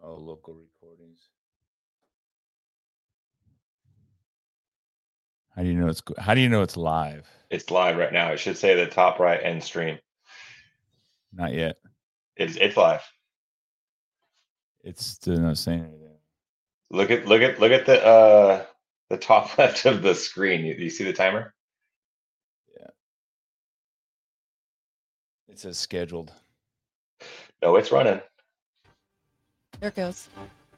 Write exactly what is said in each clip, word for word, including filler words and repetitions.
Oh, local recordings. How do you know it's how do you know it's live? It's live right now. It should say the top right end stream. Not yet. It's it's live. It's still not saying anything. Look at look at look at the uh the top left of the screen. You, you see the timer? Yeah. It says scheduled. No, it's running. There it goes.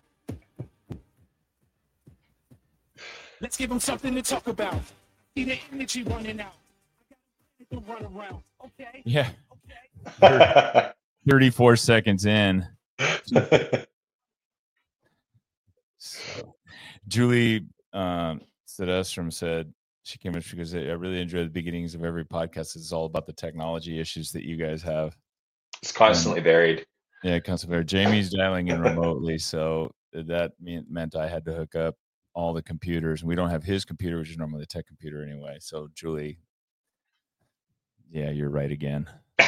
Let's give them something to talk about. See the energy running out. I got to run around. Okay. Yeah. Okay. thirty-four seconds in. So, Julie um, Sedestrom said she came in because I really enjoy the beginnings of every podcast. It's all about the technology issues that you guys have. It's constantly and, varied. Yeah, constantly varied. Jamie's dialing in remotely, so that mean, meant I had to hook up all the computers, and we don't have his computer, which is normally the tech computer anyway. So, Julie, yeah, you're right again.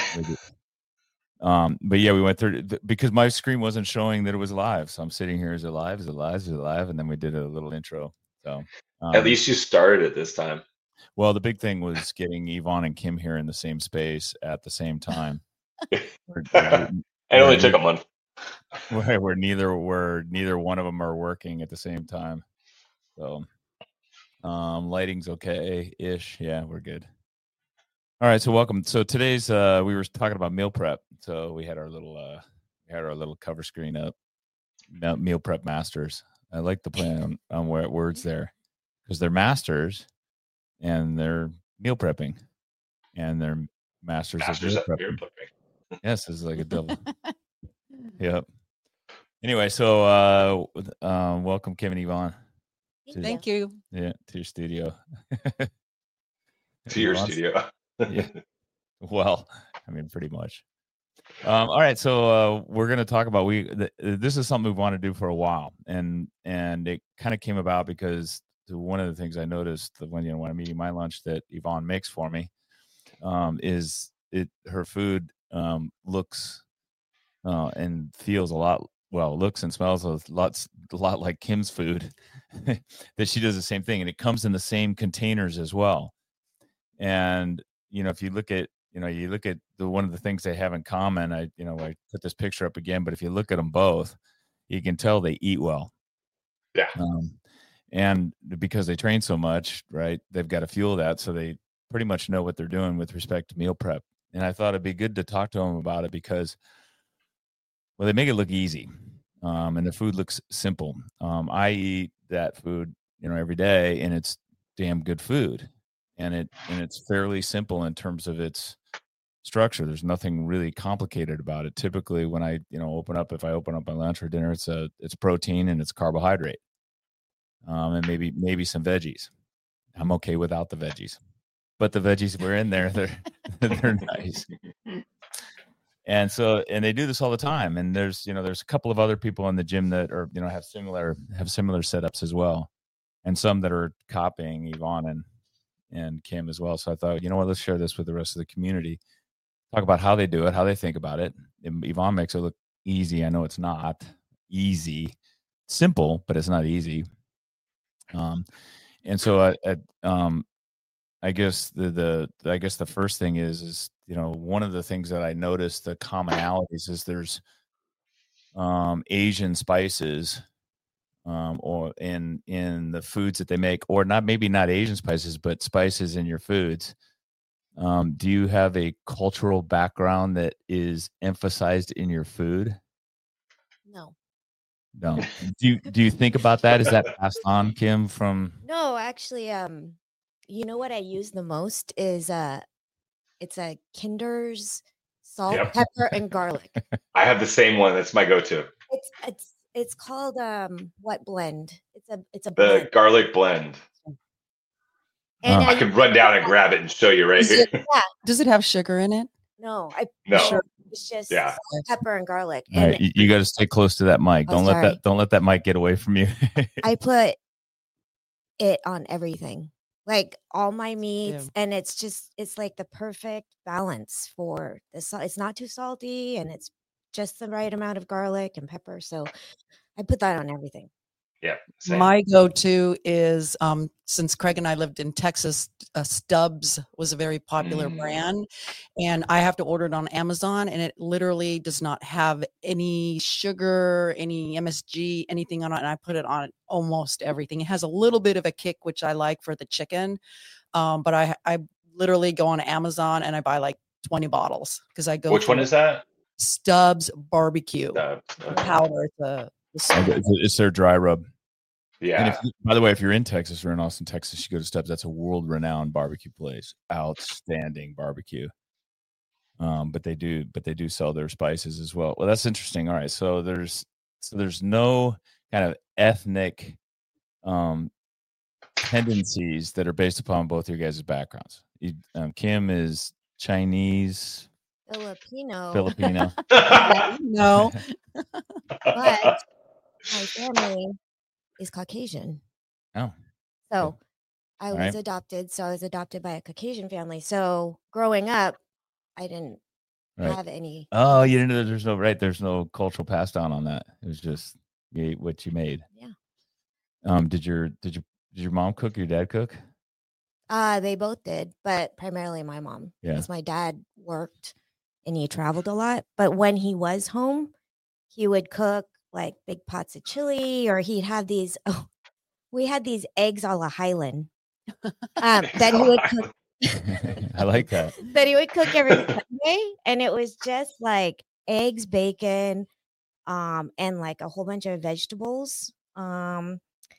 Um, but yeah, we went through because my screen wasn't showing that it was live. So I'm sitting here, is it live? Is it live? Is it live? And then we did a little intro. So um, at least you started it this time. Well, the big thing was getting Yvonne and Kim here in the same space at the same time. we're, we're, it only took a month. Where, where neither were neither one of them are working at the same time. So um, lighting's okay ish. Yeah, we're good. All right, so welcome. So today's uh, we were talking about meal prep. So we had our little uh, we had our little cover screen up. Meal prep masters. I like the play on, on words there because they're masters and they're meal prepping and they're masters, masters of meal prepping. Meal prepping. Yes, it's like a double. Yep. Anyway, so uh, uh, welcome, Kim and Yvonne. To, Thank you. Yeah, to your studio. to your studio. Yeah. Well, I mean, pretty much. Um, all right, so uh, we're going to talk about we. Th- this is something we've wanted to do for a while, and and it kind of came about because one of the things I noticed when you know when I'm eating my lunch that Yvonne makes for me um, is it her food um, looks uh, and feels a lot well, looks and smells a lot a lot like Kim's food. That she does the same thing, and it comes in the same containers as well. And you know, if you look at You know, you look at the one of the things they have in common. I, you know, I put this picture up again, but if you look at them both, you can tell they eat well. Yeah. Um, and because they train so much, right, they've got to fuel that, so they pretty much know what they're doing with respect to meal prep. And I thought it'd be good to talk to them about it because, well, they make it look easy, um, and the food looks simple. Um, I eat that food, you know, every day, and it's damn good food, and it and it's fairly simple in terms of its structure. There's nothing really complicated about it. Typically, when I, you know, open up, if I open up my lunch or dinner, it's a it's protein and it's carbohydrate, um, and maybe maybe some veggies. I'm okay without the veggies, but the veggies were in there. They're they're nice. And so, and they do this all the time. And there's, you know, there's a couple of other people in the gym that are, you know, have similar have similar setups as well, and some that are copying Yvonne and and Kim as well. So I thought, you know what, let's share this with the rest of the community. Talk about how they do it, how they think about it. And Yvonne makes it look easy. I know it's not easy, simple, but it's not easy. Um, and so I, I, um, I guess the, the, I guess the first thing is, is, you know, one of the things that I noticed, the commonalities is there's, um, Asian spices, um, or in, in the foods that they make, or not, maybe not Asian spices, but spices in your foods. Um, do you have a cultural background that is emphasized in your food? No. No. Do you do you think about that? Is that passed on, Kim, from No, actually, um, you know what I use the most is uh it's a Kinder's salt, Yep. pepper, and garlic. I have the same one. That's my go-to. It's it's it's called um what blend? It's a it's a The blend. garlic blend. And Oh. I can run down and grab it and show you right Is here. it, yeah. Does it have sugar in it? No, I No. sure it's just Yeah. salt, pepper, and garlic. All And right, you, you got to stay close to that mic. Oh, don't let sorry. that don't let that mic get away from you. I put it on everything, like all my meats, Yeah. and it's just it's like the perfect balance for the salt. It's not too salty, and it's just the right amount of garlic and pepper. So I put that on everything. Yeah. Same. My go-to is um, since Craig and I lived in Texas, uh, Stubbs was a very popular Mm. brand, and I have to order it on Amazon, and it literally does not have any sugar, any M S G, anything on it. And I put it on almost everything. It has a little bit of a kick, which I like for the chicken, um, but I I literally go on Amazon and I buy like twenty bottles because I go. Which one through is that? Stubbs barbecue Uh, okay. powder. It's a Okay, It's, it's their dry rub. And Yeah. if, by the way, if you're in Texas or in Austin, Texas, you go to Stubbs. That's a world-renowned barbecue place. Outstanding barbecue. Um, but they do, but they do sell their spices as well. Well, that's interesting. All right, so there's, so there's no kind of ethnic um, tendencies that are based upon both your guys' backgrounds. You, um, Kim is Chinese, Filipino. Filipino. no. But my family is Caucasian. Oh, So I was Right. adopted. So I was adopted by a Caucasian family. So growing up, I didn't right. have any. Oh, you didn't know there's no right. There's no cultural pass down on that. It was just you ate what you made. Yeah. Um, did your did your did your mom cook? Your dad cook? Uh, they both did, but primarily my mom. Yeah. Because my dad worked and he traveled a lot. But when he was home, he would cook like big pots of chili, or he'd have these. Oh, we had these eggs a la Highland um, that he would cook. I like that. That he would cook every Sunday, and it was just like eggs, bacon, um, and like a whole bunch of vegetables. Um,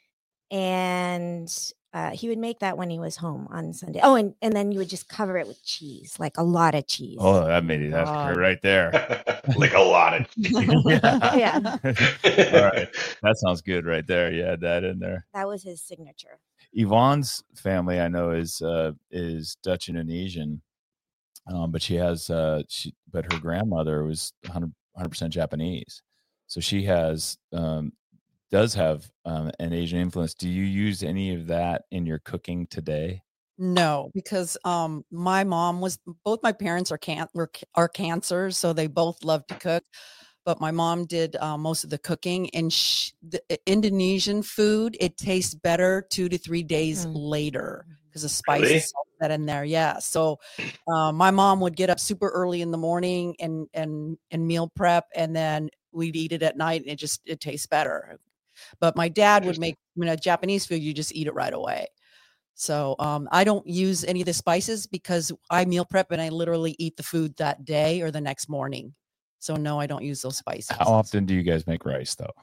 and uh, he would make that when he was home on Sunday. Oh, and, and then you would just cover it with cheese, like a lot of cheese. Oh, that made it. That's God. right there. Like a lot of. Yeah. All right. That sounds good right there. You had that in there. That was his signature. Yvonne's family, I know, is uh, is Dutch Indonesian, um, but she has uh, she but her grandmother was one hundred percent Japanese, so she has um, does have um, an Asian influence. Do you use any of that in your cooking today? No, because um my mom was both my parents are can were ca- are cancers, so they both love to cook. But my mom did uh, most of the cooking, and sh- the uh, Indonesian food it tastes better two to three days Mm. later because the Really? spices all that in there. Yeah, so uh, my mom would get up super early in the morning and and and meal prep, and then we'd eat it at night, and it just it tastes better. But my dad would make you know Japanese food, you just eat it right away. So um, I don't use any of the spices because I meal prep and I literally eat the food that day or the next morning. So no, I don't use those spices. How often do you guys make rice though?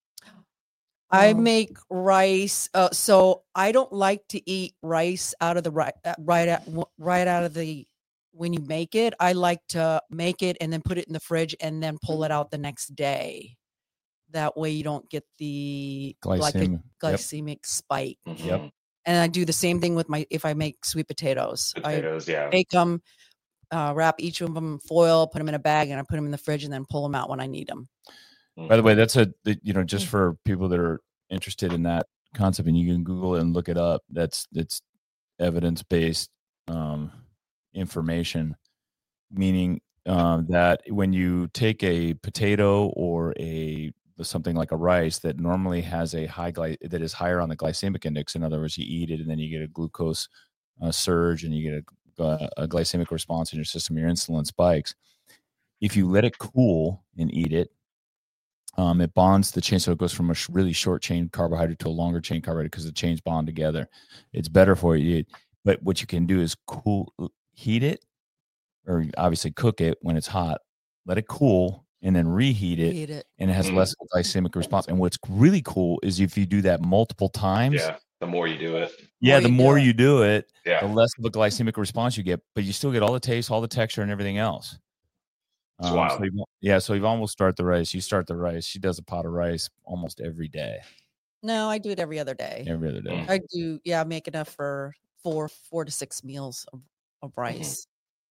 I Um, make rice. Uh, so I don't like to eat rice out of the right, uh, right, at, w- right out of the when you make it. I like to make it and then put it in the fridge and then pull it out the next day. That way you don't get the like a Glycemic. Yep. glycemic spike. Yep. Mhm. And I do the same thing with my if I make sweet potatoes. I Potatoes, yeah. bake them, uh, wrap each of them in foil, put them in a bag, and I put them in the fridge and then pull them out when I need them. By the Mm-hmm. way, that's a the- you know just for people that are interested in that concept, and you can Google it and look it up. That's it's evidence based um, information, meaning um, that when you take a potato or a something like a rice that normally has a high gly- that is higher on the glycemic index. In other words, you eat it and then you get a glucose uh, surge and you get a, a glycemic response in your system. Your insulin spikes. If you let it cool and eat it, um, it bonds the chain, so it goes from a sh- really short chain carbohydrate to a longer chain carbohydrate because the chains bond together. It's better for you. But what you can do is cool, heat it, or obviously cook it when it's hot. Let it cool and then reheat it, Eat it. and it has Mm. less of a glycemic response. And what's really cool is if you do that multiple times. Yeah. The more you do it. Yeah, More the you do more it. you do it, the Yeah. less of a glycemic response you get, but you still get all the taste, all the texture, and everything else. It's Um, wild. so Yvonne- yeah, so Yvonne will start the rice. You start the rice. She does a pot of rice almost every day, No, I do it every other day. every other day. Mm. I do, yeah, I make enough for four, four to six meals of, of rice.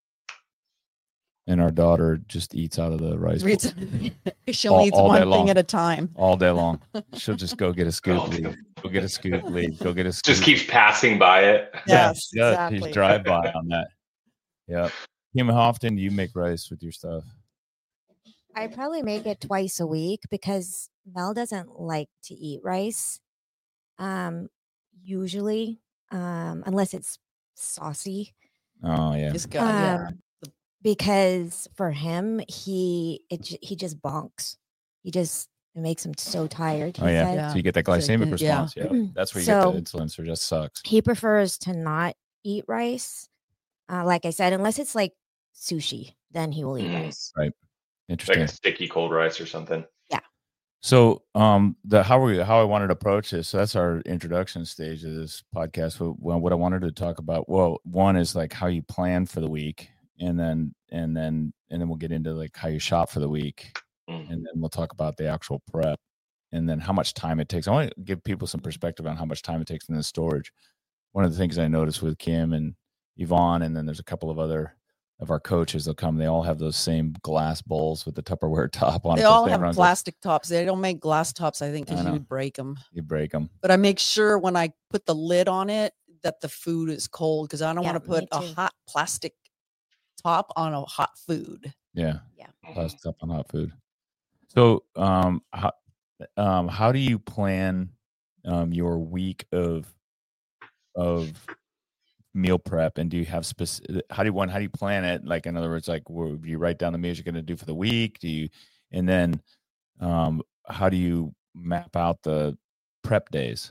And our daughter just eats out of the rice bowl She'll All- eat all day one long. thing at a time. all day long. She'll just go get a scoop, All day. leave. Go get a scoop, leave. Go get a scoop. Just keeps passing by it. Yeah, Yes, she does. exactly. She's drive by on that. Yeah. Kim, how often do you make rice with your stuff? I probably make it twice a week because Mel doesn't like to eat rice. Um, usually, um, unless it's saucy. Oh yeah. It's good. Yeah. Um, because for him, he it j- he just bonks. He just it makes him so tired. Oh he yeah. said. Yeah. So you get that So, glycemic yeah. response. Yeah. That's where you So- get the insulin. So it just sucks. He prefers to not eat rice. Uh, like I said, unless it's like sushi, then he will eat Mhm. rice. Like Interesting. a sticky cold rice or something. So, um, the how we how I wanted to approach this. So that's our introduction stage of this podcast. What, well, what I wanted to talk about. Well, one is like how you plan for the week, and then and then and then we'll get into like how you shop for the week, Mm. and then we'll talk about the actual prep, and then how much time it takes. I want to give people some perspective on how much time it takes in the storage. One of the things I noticed with Kim and Yvonne, and then there's a couple of other of our coaches. They'll come. They all have those same glass bowls with the Tupperware top on. They it. 'cause all they have run those- plastic tops. They don't make glass tops, I think, I because you know. would break them. You break them. But I make sure when I put the lid on it that the food is cold because I don't Yeah, want to me put a too. hot plastic top on a hot food. Yeah. Mhm. Plastic up on hot food. So, um, how, um, how do you plan, um, your week of, of meal prep, and do you have specific, how do you one, how do you plan it? Like, in other words, like, where do you write down the meals you're going to do for the week? Do you, and then, um, how do you map out the prep days?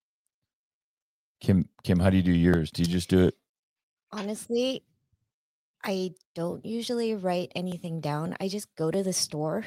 Kim, Kim, how do you do yours? Do you just do it? Honestly, I don't usually write anything down. I just go to the store.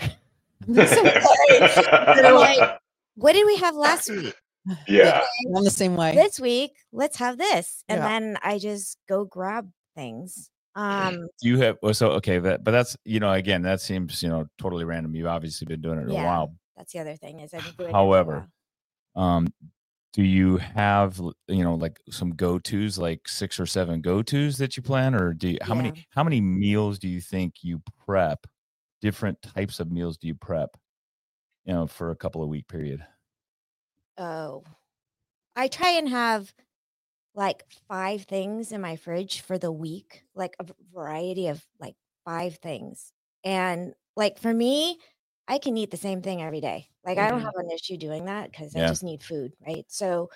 Like, what did we have last week? Yeah. I'm the same way. This week, let's have this. And Yeah. then I just go grab things. Um, Do you have, well, so, okay, that, but that's, you know, again, that seems, you know, totally random. You've obviously been doing it a Yeah. while. that's the other thing is I've been doing it for a However, while. Um, do you have, you know, like some go-tos, like six or seven go-tos that you plan, or do you, how Yeah. many, how many meals do you think you prep? Different types of meals do you prep, you know, for a couple of week period? Oh, I try and have like five things in my fridge for the week, like a v- variety of like five things. And like for me, I can eat the same thing every day. Like I don't Mhm. have an issue doing that because I Yeah. just need food, right? So,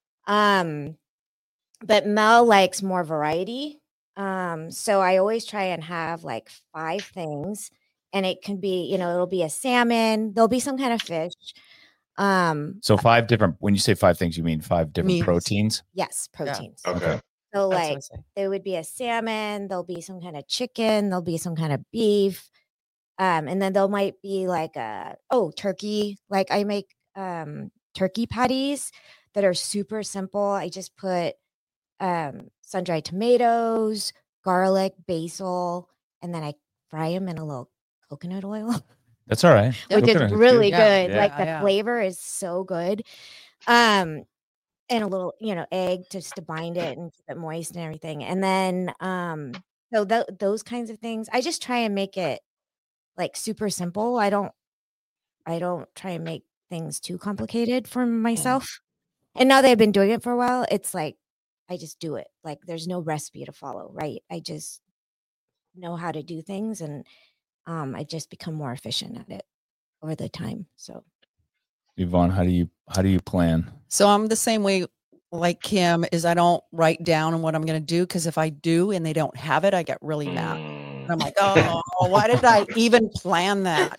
um, but Mel likes more variety. Um, so I always try and have like five things, and it can be, you know, it'll be a salmon, there'll be some kind of fish. Um, So five different, when you say five things, you mean five different Meals. proteins? yes, proteins. Okay. So That's what I like say. there would be a salmon, there'll be some kind of chicken, there'll be some kind of beef. Um, and then there might be like a oh, turkey. Like I make um turkey patties that are super simple. I just put um sun-dried tomatoes, garlic, basil, and then I fry them in a little coconut oil, That's all right. Yeah. which is Coconut is really good. Yeah. good. Yeah. Like the Yeah. flavor is so good. Um, and a little, you know, egg just to bind it and keep it moist and everything. And then, um, so th- those kinds of things, I just try and make it like super simple. I don't, I don't try and make things too complicated for myself. And now that I've been doing it for a while, it's like I just do it. Like there's no recipe to follow, right? I just know how to do things, and um, I just become more efficient at it over the time. So Yvonne, how do you, how do you plan? So I'm the same way like Kim is I don't write down what I'm going to do because if I do and they don't have it, I get really mad. And I'm Mm. like, oh, why did I even plan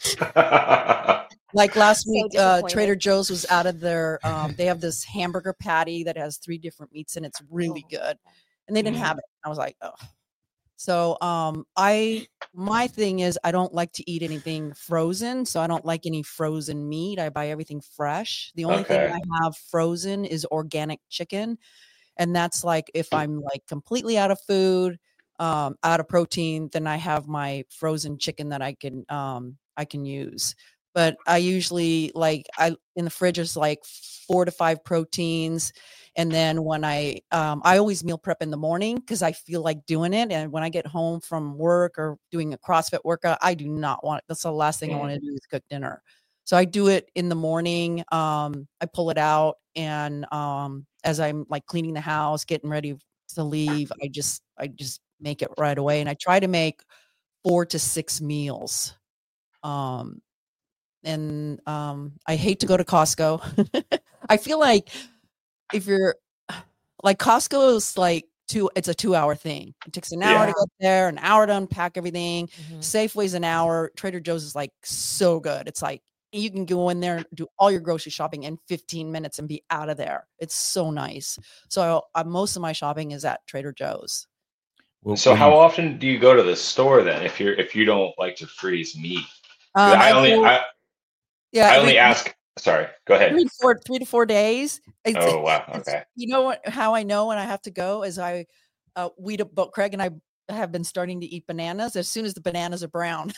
that? Like last So week, uh, disappointed. Trader Joe's was out of their. Um, they have this hamburger patty that has three different meats and it's really Oh. good, and they didn't Mm. have it. I was like, oh. So um, I my thing is I don't like to eat anything frozen, so I don't like any frozen meat. I buy everything fresh. The only Okay. thing I have frozen is organic chicken, and that's like if I'm like completely out of food, um, out of protein, then I have my frozen chicken that I can um, I can use. But I usually like I in the fridge is like four to five proteins. And then when I, um, I always meal prep in the morning because I feel like doing it. And when I get home from work or doing a CrossFit workout, I do not want, that's the last thing I want to do is cook dinner. So I do it in the morning. Um, I pull it out. And um, as I'm like cleaning the house, getting ready to leave, I just, I just make it right away. And I try to make four to six meals Um, and um, I hate to go to Costco. I feel like if you're like Costco is like two, it's a two hour thing. It takes an hour Yeah. to get there, an hour to unpack everything. Mhm. Safeway's an hour. Trader Joe's is like so good. It's like you can go in there and do all your grocery shopping in fifteen minutes and be out of there. It's so nice. So uh, most of my shopping is at Trader Joe's. Well, So when how you- often do you go to the store then if you're if you don't like to freeze meat? 'Cause Um, I only go- I, yeah, I every only ask sorry, go ahead. three to four, three to four days. It's, Oh wow, it's- okay. you know what? How I know when I have to go is I, uh, we both Craig and I have been starting to eat bananas as soon as the bananas are brown.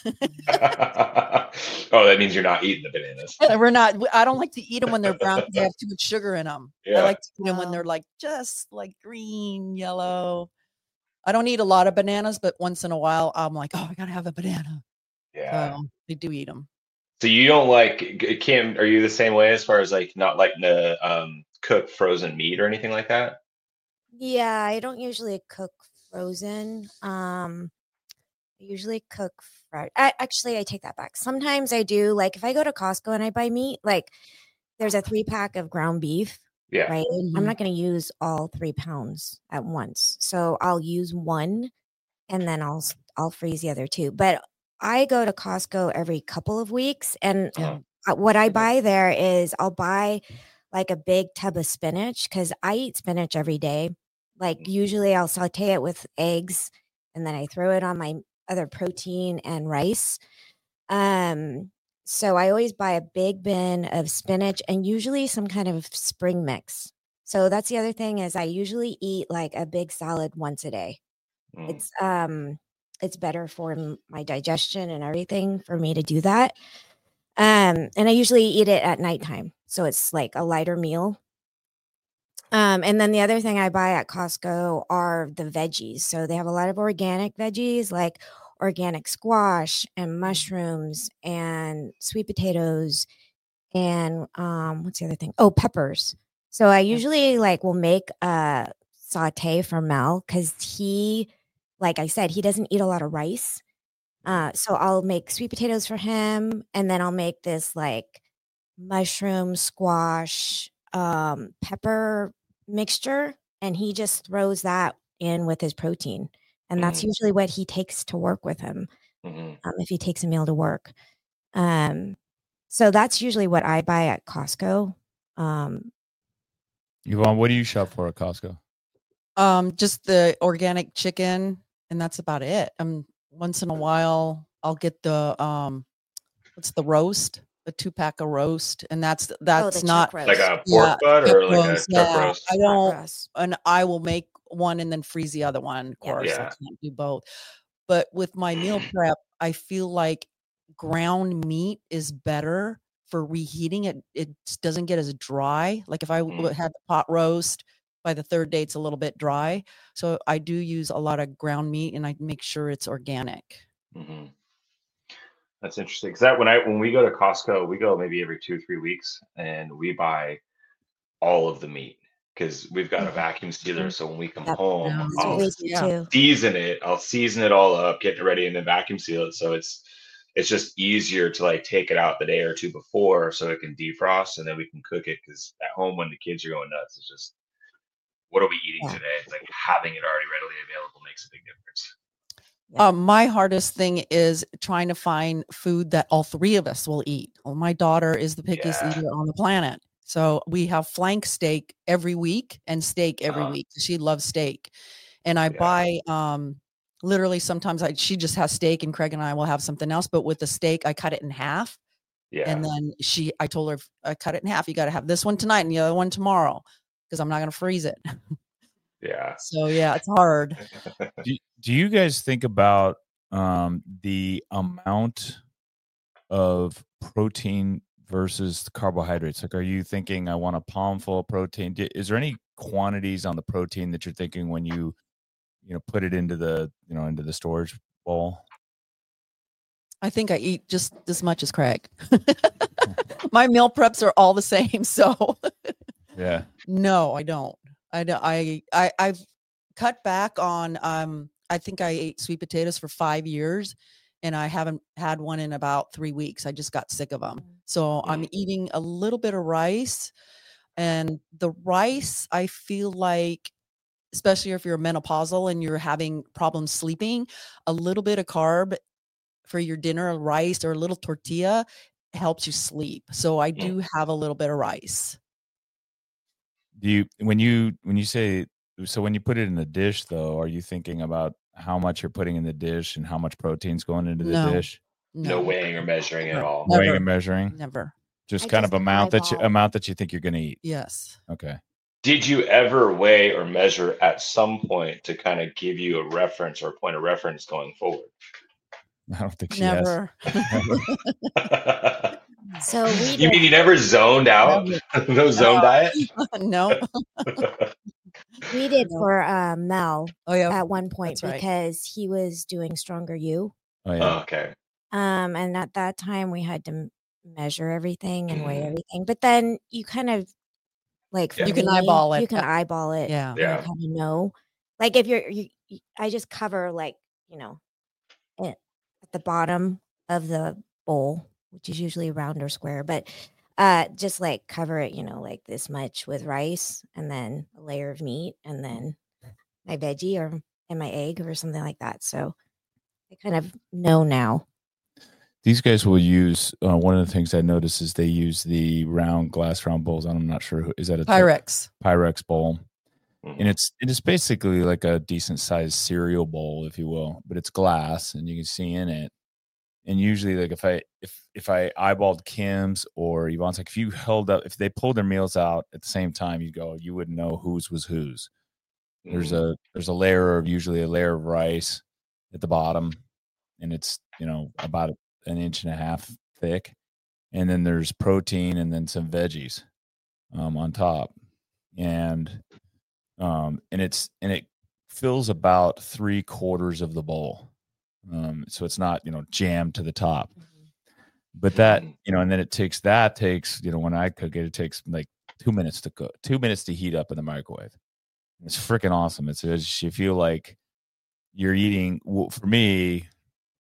Oh, that means you're not eating the bananas. We're not. I don't like to eat them when they're brown because they have too much sugar in them. I Yeah. like to eat them when Wow. they're like just like green, yellow. I don't eat a lot of bananas, but once in a while, I'm like, oh, I gotta have a banana. Yeah. So they do eat them. So you don't like Kim, are you the same way as far as like not liking to um cook frozen meat or anything like that? Yeah, I don't usually cook frozen. Um, I usually cook fresh. I, actually, I take that back. Sometimes I do. Like if I go to Costco and I buy meat, like there's a three pack of ground beef, Yeah. right? Mhm. I'm not going to use all three pounds at once, so I'll use one, and then I'll s- I'll freeze the other two. But I go to Costco every couple of weeks, and Uh-huh. uh, what I buy there is I'll buy like a big tub of spinach because I eat spinach every day. Like usually I'll saute it with eggs and then I throw it on my other protein and rice. Um, so I always buy a big bin of spinach and usually some kind of spring mix. So that's the other thing is I usually eat like a big salad once a day. Mm. It's um it's better for m- my digestion and everything for me to do that. Um, and I usually eat it at nighttime. So it's like a lighter meal. Um, and then the other thing I buy at Costco are the veggies. So they have a lot of organic veggies like organic squash and mushrooms and sweet potatoes and um what's the other thing? Oh, peppers. So I usually like will make a saute for Mel cuz he like I said he doesn't eat a lot of rice. Uh so I'll make sweet potatoes for him and then I'll make this like mushroom squash um pepper mixture and he just throws that in with his protein and that's Mhm. usually what he takes to work with him Mhm. um, if he takes a meal to work um so that's usually what I buy at Costco um Yvonne, what do you shop for at Costco? Um, just the organic chicken, and that's about it. Um, once in a while, I'll get the um, what's the roast? The two pack of roast, and that's oh that's the not chuck roast. Like a pork yeah, butt chuck or like a roast. chuck Yeah, roast? I Chuck don't, roast. and I will make one and then freeze the other one. Of Yeah. course, I Yeah. can't do both. But with my meal prep, I feel like ground meat is better for reheating it. It doesn't get as dry. Like if I w- Mm. had the pot roast, by the third day, it's a little bit dry. So I do use a lot of ground meat, and I make sure it's organic. hmm That's interesting. Because that when I when we go to Costco, we go maybe every two three weeks, and we buy all of the meat because we've got a vacuum sealer. So when we come Yep. home, Yeah, That's what I'll we do yeah. too. season it. I'll season it all up, get it ready, and then vacuum seal it. So it's it's just easier to like take it out the day or two before, so it can defrost, and then we can cook it. Because at home, when the kids are going nuts, it's just what are we eating Yeah. today? It's like having it already readily available makes a big difference. Yeah. Um, my hardest thing is trying to find food that all three of us will eat. Well, my daughter is the pickiest Yeah. eater on the planet. So we have flank steak every week and steak every Uh-huh. week. She loves steak. And I Yeah. buy um literally sometimes I she just has steak and Craig and I will have something else. But with the steak, I cut it in half. Yeah. And then she I told her I cut it in half. You got to have this one tonight and the other one tomorrow because I'm not gonna freeze it. Yeah. So yeah, it's hard. Do, do you guys think about um, the amount of protein versus the carbohydrates? Like, are you thinking I want a palm full of protein? Do- Is there any quantities on the protein that you're thinking when you, you know, put it into the, you know, into the storage bowl? I think I eat just as much as Craig. My meal preps are all the same. So Yeah. no, I don't. I don't. I, I, I've cut back on, um, I think I ate sweet potatoes for five years and I haven't had one in about three weeks. I just got sick of them. Mm. So I'm Mm. eating a little bit of rice, and the rice, I feel like, especially if you're menopausal and you're having problems sleeping, a little bit of carb for your dinner, rice or a little tortilla, helps you sleep. So I Mm. do have a little bit of rice. Do you when you when you say so when you put it in a dish though, are you thinking about how much you're putting in the dish and how much protein's going into the No, dish? No no, weighing or measuring at never, all. Weighing never, and measuring? never. Just I kind just of amount that you eyeball. amount that you think you're gonna eat. Yes. Okay. Did you ever weigh or measure at some point to kind of give you a reference or a point of reference going forward? I don't think she has. Never. Never. So we You did. mean you never zoned out? Never. No zone diet? No. We did No. for uh, Mel Oh yeah. at one point That's right. because he was doing Stronger You. Oh yeah. Okay. Um, and at that time we had to m- measure everything and weigh Mhm. everything. But then you kind of like for Yeah. You can me, eyeball it. You can Uh, eyeball it. Yeah. And Yeah. you kind of know. Like if you're, you, you- I just cover like you know, it, at the bottom of the bowl, which is usually round or square, but uh, just like cover it, you know, like this much with rice, and then a layer of meat, and then my veggie or and my egg or something like that. So I kind of know now. These guys will use uh, one of the things I noticed is they use the round glass round bowls. I'm not sure who is that a Pyrex. Pyrex bowl. Mhm. And it's it is basically like a decent sized cereal bowl, if you will, but it's glass and you can see in it. And usually, like if I if if I eyeballed Kim's or Yvonne's, like if you held up, if they pulled their meals out at the same time, you go, you wouldn't know whose was whose. There's Mhm. a there's a layer of usually a layer of rice at the bottom, and it's you know about an inch and a half thick, and then there's protein and then some veggies um, on top, and um, and it's and it fills about three quarters of the bowl, um, so it's not you know jammed to the top. But that Mhm. you know, and then it takes that takes you know when I cook it, it takes like two minutes to cook, two minutes to heat up in the microwave. It's freaking awesome. It's, it's you feel like you're eating. Well, for me,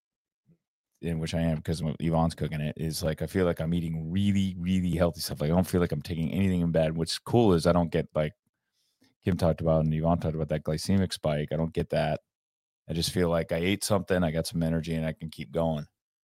in which I am because Yvonne's cooking it, is like I feel like I'm eating really, really healthy stuff. Like I don't feel like I'm taking anything in bad. What's cool is I don't get like Kim talked about and Yvonne talked about that glycemic spike. I don't get that. I just feel like I ate something, I got some energy, and I can keep going.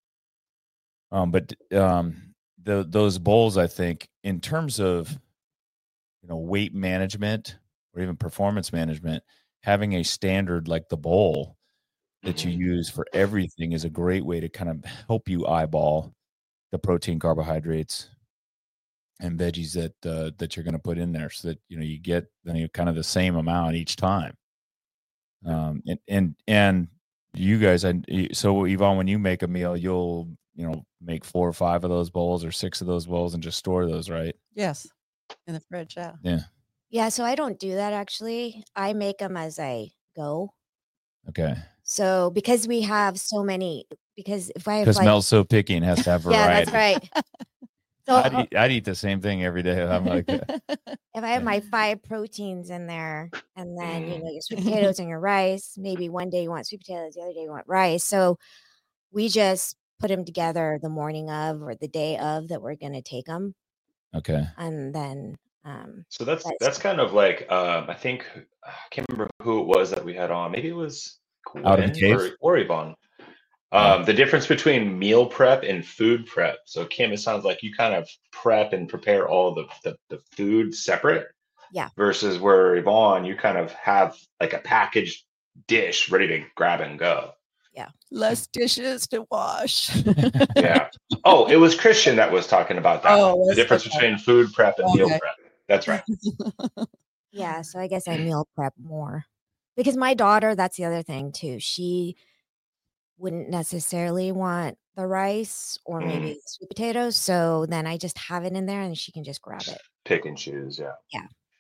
Um, but um, the those bowls, I think, in terms of you know weight management or even performance management, having a standard like the bowl that you Mhm. use for everything is a great way to kind of help you eyeball the protein, carbohydrates, and veggies that uh, that you're going to put in there, so that you know you get you know, kind of the same amount each time. Um, and and and you guys, I so Yvonne, when you make a meal, you'll you know make four or five of those bowls or six of those bowls and just store those, right? Yes. In the fridge. Yeah. Yeah. Yeah, so I don't do that actually. I make them as I go. Okay. So because we have so many, because if I have Because like, Mel's so picky and has to have yeah, variety. that's right. So I'd uh, eat, I'd eat the same thing every day. I'm like, uh, if I have my five proteins in there, and then you Mhm. know your sweet potatoes and your rice, maybe one day you want sweet potatoes, the other day you want rice. So we just put them together the morning of or the day of that we're going to take them, okay. and then um, So that's that's that's kind of like um, I think I can't remember who it was that we had on. Maybe it was Out of the Gwen cave. or or Yvonne. Yeah. Um, the difference between meal prep and food prep. So Kim, it sounds like you kind of prep and prepare all the the, the food separate yeah. versus where Yvonne, you kind of have like a packaged dish ready to grab and go. Less dishes to wash. Yeah. Oh, it was Christian that was talking about that. Oh, the was- difference okay. between food prep and meal Okay. prep. That's right. Yeah, so I guess I meal prep more because my daughter, that's the other thing too. She wouldn't necessarily want the rice or Mm. maybe the sweet potatoes. So then I just have it in there and she can just grab it. Pick and choose. Yeah.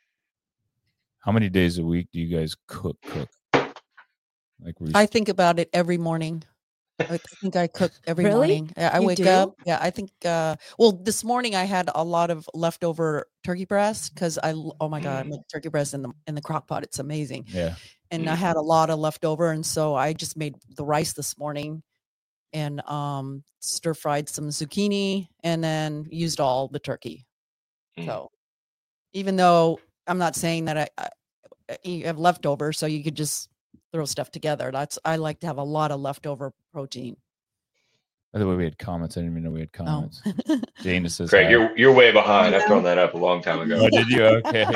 How many days a week do you guys cook? Cook. Like we. I think about it every morning. I think I cook every Really? morning. Yeah, I You wake do? up. Yeah, I think. Uh, well, this morning I had a lot of leftover turkey breast because I. l- Oh my god, I Mm. make turkey breast in the in the crock pot. It's amazing. Yeah. And I Mm. had a lot of leftover, and so I just made the rice this morning, and um, stir fried some zucchini, and then used all the turkey. Mm. So even though I'm not saying that I, I you have leftovers, so you could just throw stuff together. That's I like to have a lot of leftover protein. By the way, we had comments. I didn't even know we had Oh. comments. Jane says, Craig, hi. you're you're way behind. I've thrown that up a long time ago. Oh, did you? Okay.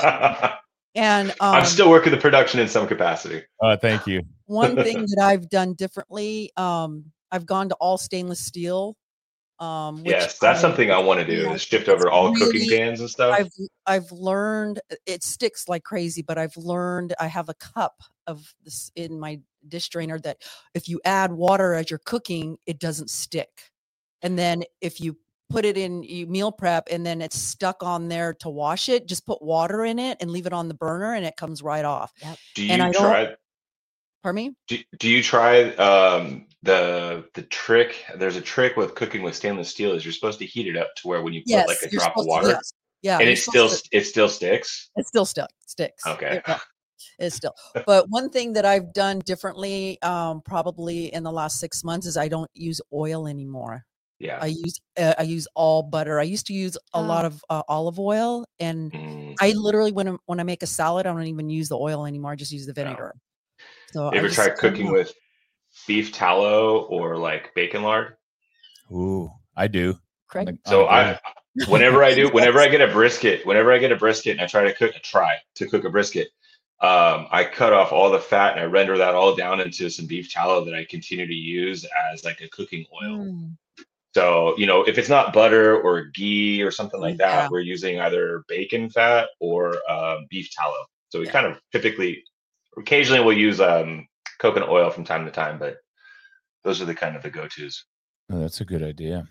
And um, I'm still working the production in some capacity. Oh, thank you. one thing that I've done differently, um, I've gone to all stainless steel. Um, which Yes, that's I- something I want to do yeah, is shift over to all really- cooking pans and stuff. I've I've learned it sticks like crazy, but I've learned I have a cup of this in my dish drainer that if you add water as you're cooking, it doesn't stick. And then if you put it in you meal prep and then it's stuck on there to wash it, just put water in it and leave it on the burner and it comes right off. Do you and I don't- try? Pardon me? Do, do you try um, the the trick? There's a trick with cooking with stainless steel. Is you're supposed to heat it up to where when you put Yes, like a you're drop of supposed to- water, yes. Yeah, and you're it still supposed to- it still sticks. it still stuck sticks. Okay. It- it's still. But one thing that I've done differently, um, probably in the last six months, is I don't use oil anymore. Yeah. I use uh, I use all butter. I used to use a lot Oh. of uh, olive oil, and Mm. I literally when I, when I make a salad, I don't even use the oil anymore. I just use the vinegar. So You I ever just- try I don't cooking know. with beef tallow or like bacon lard? Ooh, I do. Craig? On the- So on the I, whenever I do, whenever I get a brisket, whenever I get a brisket and I try to cook, try to cook a brisket, um, I cut off all the fat and I render that all down into some beef tallow that I continue to use as like a cooking oil. Mm, So, you know, if it's not butter or ghee or something like that, Yeah. we're using either bacon fat or um, beef tallow. So we Yeah. kind of typically, occasionally we'll use um, coconut oil from time to time, but those are the kind of the go-tos. Oh, that's a good idea.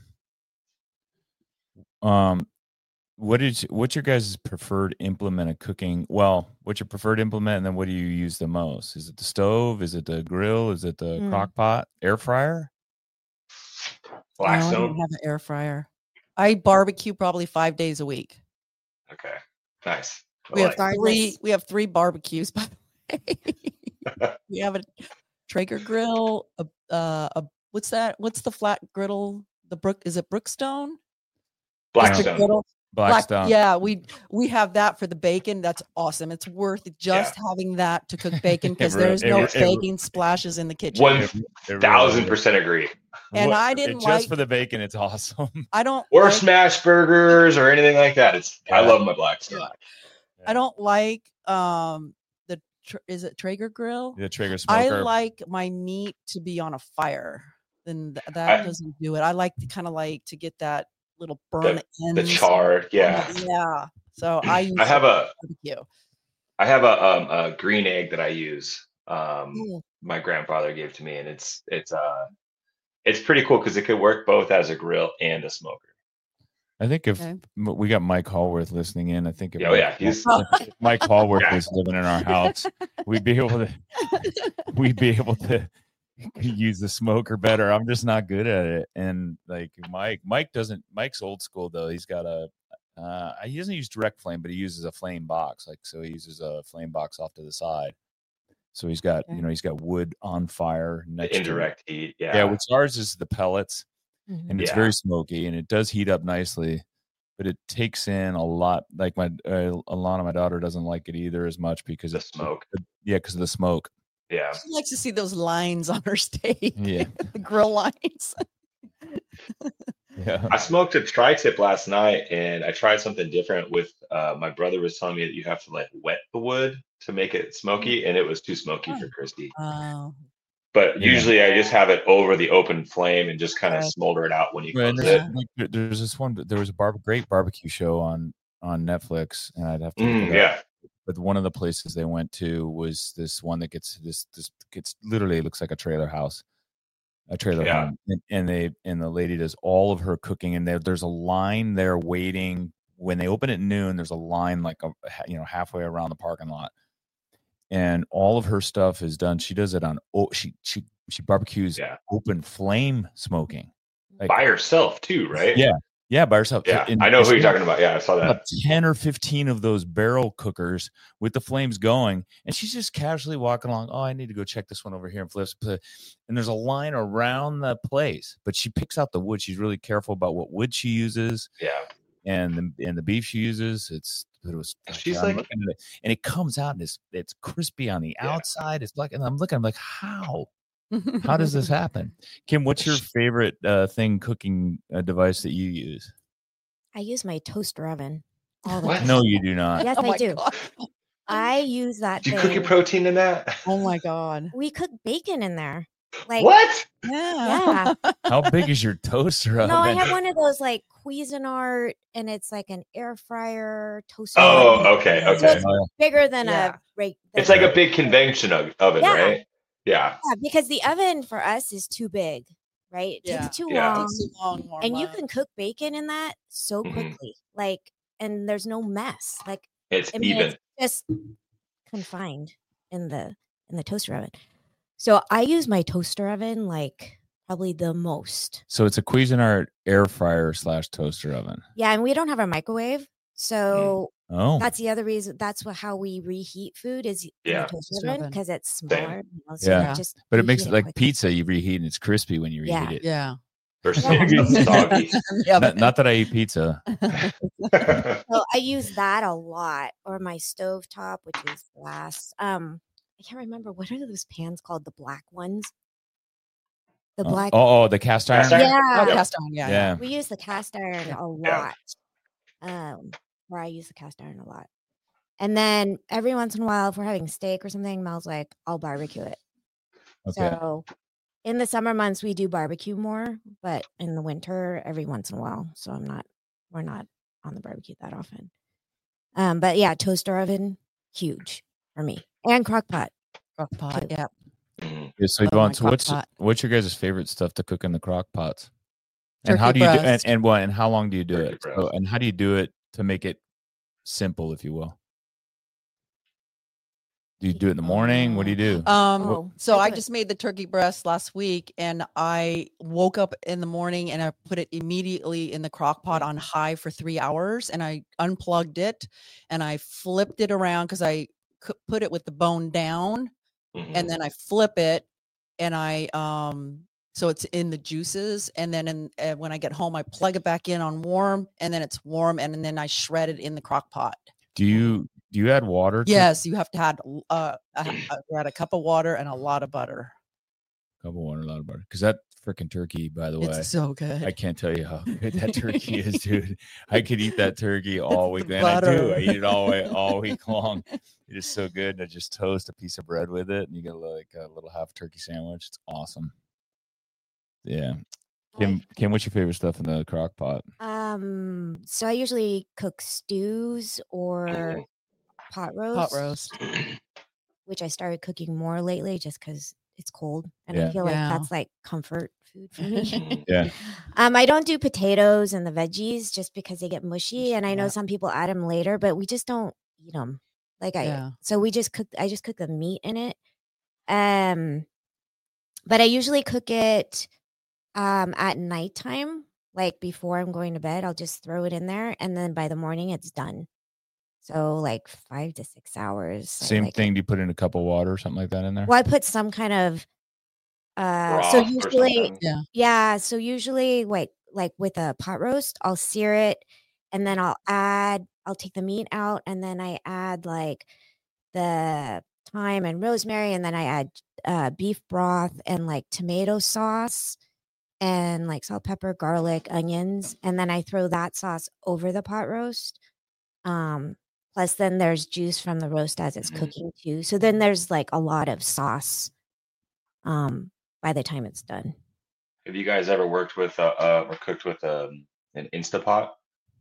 Um, what is what's your guys' preferred implement of cooking? Well, what's your preferred implement, and then what do you use the most? Is it the stove? Is it the grill? Is it the Mm. crock pot? Air fryer? no, I don't Blackstone. have an air fryer. I barbecue probably five days a week. Okay, nice. I We have like it. three. Regardless. We have three barbecues. By the way, we have a Traeger grill. A, uh, a what's that? What's the flat griddle? The Brook is it Brookstone? Blackstone. Griddle? Black- Blackstone. yeah, we we have that for the bacon. That's awesome. It's worth it just having that to cook bacon because It re- there's it no re- it re- bacon splashes in the kitchen. One It- it really thousand is. percent agree. And What- I it- didn't just like- for the bacon. It's awesome. I don't. Or like- smash burgers or anything like that. It's I Yeah. love my Blackstone. Yeah. I don't like um the tr- is it Traeger grill? The Traeger I smoker. like my meat to be on a fire. Then th- that I- doesn't do it. I like to kind of like to get that little burn The ends. char, yeah. Yeah. So I use I have a barbecue. I have a um a green egg that I use. Um, Ooh. my grandfather gave to me, and it's it's uh it's pretty cool because it could work both as a grill and a smoker. I think if Okay. m- we got Mike Hallworth listening in, I think if Oh Mike, yeah, he's if Mike Hallworth Yeah. was living in our house, we'd be able to we'd be able to use the smoker better. I'm just not good at it. And like Mike, Mike doesn't. Mike's old school though. He's got a uh, he doesn't use direct flame, but he uses a flame box. Like so, he uses a flame box off to the side. So he's got Okay. you know he's got wood on fire next to it. indirect heat. Yeah. Yeah, which ours is the pellets. Mhm. And it's Yeah. very smoky and it does heat up nicely, but it takes in a lot. Like my uh, Alana, my daughter, doesn't like it either as much because The it's smoke. yeah, because of the smoke. Yeah. She likes to see those lines on her steak. Yeah, the grill lines. yeah. I smoked a tri-tip last night, and I tried something different with. Uh, my brother was telling me that you have to like wet the wood to make it smoky, and it was too smoky for Christy. Oh, But Yeah. usually, I just have it over the open flame and just kind of Okay. smolder it out when you Well, and close there's, it. like, there- there's this one. There was a bar- great barbecue show on on Netflix, and I'd have to. look Mm, it up. yeah. But one of the places they went to was this one that gets this this gets literally looks like a trailer house, a trailer Yeah. home, and, and they and the lady does all of her cooking, and there there's a line there waiting when they open at noon. There's a line like a you know halfway around the parking lot, and all of her stuff is done. She does it on oh she she she barbecues Yeah. open flame smoking. Like, By herself too, right? yeah. Yeah, by herself. Yeah, And- I know and who she you're had talking about. Yeah, I saw about that. ten or fifteen of those barrel cookers with the flames going, and she's just casually walking along. Oh, I need to go check this one over here and flips. And there's a line around the place, but she picks out the wood. She's really careful about what wood she uses. Yeah, and the and the beef she uses. It's it was. she's I'm like, looking at it, and it comes out and it's it's crispy on the Yeah. outside. It's like, and I'm looking. I'm like, how? How does this happen? Kim, what's your favorite uh, thing cooking uh, device that you use? I use my toaster oven all the What? time. No, you do not. Yes, Oh I my do. God. I use that do you thing. cook your protein in that? Oh my God. We cook bacon in there. Like What? Yeah. Yeah. How big is your toaster oven? No, I have one of those like Cuisinart, and it's like an air fryer toaster. Oh, oven. okay, So okay. it's bigger than Yeah. a rate. It's like a big convention o- oven, Yeah. right? Yeah. Yeah, because the oven for us is too big, right? It Yeah. takes too Yeah. long. Takes too long, warm And you up. can cook bacon in that so Mhm. quickly. Like, and there's no mess. Like, It's I mean, even. it's just confined in the in the toaster oven. So I use my toaster oven like probably the most. So it's a Cuisinart air fryer slash toaster oven. Yeah, and we don't have a microwave. So Oh, that's the other reason. That's what, how we reheat food is in Yeah. the toaster Toaster oven oven. because it's smaller. You know, so Yeah. you just but it makes reheat it like quickly. pizza. You reheat and it's crispy when you reheat Yeah. it. Yeah. Versus Yeah. soggy. Yeah. Not, not that I eat pizza. So I use that a lot, or my stovetop, which is glass. Um, I can't remember what are those pans called, the black ones. The Oh, black. oh, oh, the cast iron. Cast iron? Yeah. Oh, cast iron. Yeah. Yeah. We use the cast iron Yeah. a Yeah. lot. Um, or I use the cast iron a lot. And then every once in a while, if we're having steak or something, Mel's like, I'll barbecue it. Okay. So in the summer months, we do barbecue more, but in the winter, every once in a while. So I'm not, we're not on the barbecue that often. Um, but yeah, toaster oven, huge for me, and crock pot. Crock pot. Yeah. Mhm. Yeah, so Love my Yvonne, so crock what's pot. what's your guys' favorite stuff to cook in the crock pots? And how Turkey do you do and, breast. and what and how long do you do Turkey it? So, breast. and how do you do it to make it simple, if you will? Do you do it in the morning? What do you do? Um, Oh, so I I do it- just made the turkey breast last week, and I woke up in the morning and I put it immediately in the crock pot on high for three hours, and I unplugged it and I flipped it around because I cou- put it with the bone down, Mhm. and then I flip it, and I um so it's in the juices, and then in, uh, when I get home, I plug it back in on warm, and then it's warm, and, then I shred it in the crock pot. Do you do you add water? to it? Yes, you have to add uh, a, a, add a cup of water and a lot of butter. Cup of water, a lot of butter. Because that freaking turkey, by the way, It's so good. I can't tell you how good that turkey is, dude. I could eat that turkey all week, the and I do. butter. I eat it all way, all week long. It is so good. I just toast a piece of bread with it, and you get like a little half turkey sandwich. It's awesome. Yeah, Kim. Kim, what's your favorite stuff in the crock pot? Um, so I usually cook stews or Mhm. pot roast, Pot roast. which I started cooking more lately just because it's cold, and Yeah. I feel like Yeah. that's like comfort food for me. Mhm. Yeah. Um, I don't do potatoes and the veggies just because they get mushy, and I know Yeah. some people add them later, but we just don't eat them. Like I, Yeah. so we just cook. I just cook the meat in it. Um, but I usually cook it um at nighttime, like before I'm going to bed. I'll just throw it in there, and then by the morning it's done. So like five to six hours. I Same like it. thing. Do you put in a cup of water or something like that in there? Well, I put some kind of. Uh, so Broth or usually, something. Yeah. yeah. So usually, like like with a pot roast, I'll sear it, and then I'll add. I'll take the meat out, and then I add like the thyme and rosemary, and then I add uh, beef broth and like tomato sauce, and like salt, pepper, garlic, onions, and then I throw that sauce over the pot roast. Um, plus, then there's juice from the roast as it's Mhm. cooking too. So then there's like a lot of sauce. Um, by the time it's done. Have you guys ever worked with uh, uh or cooked with um an Instapot?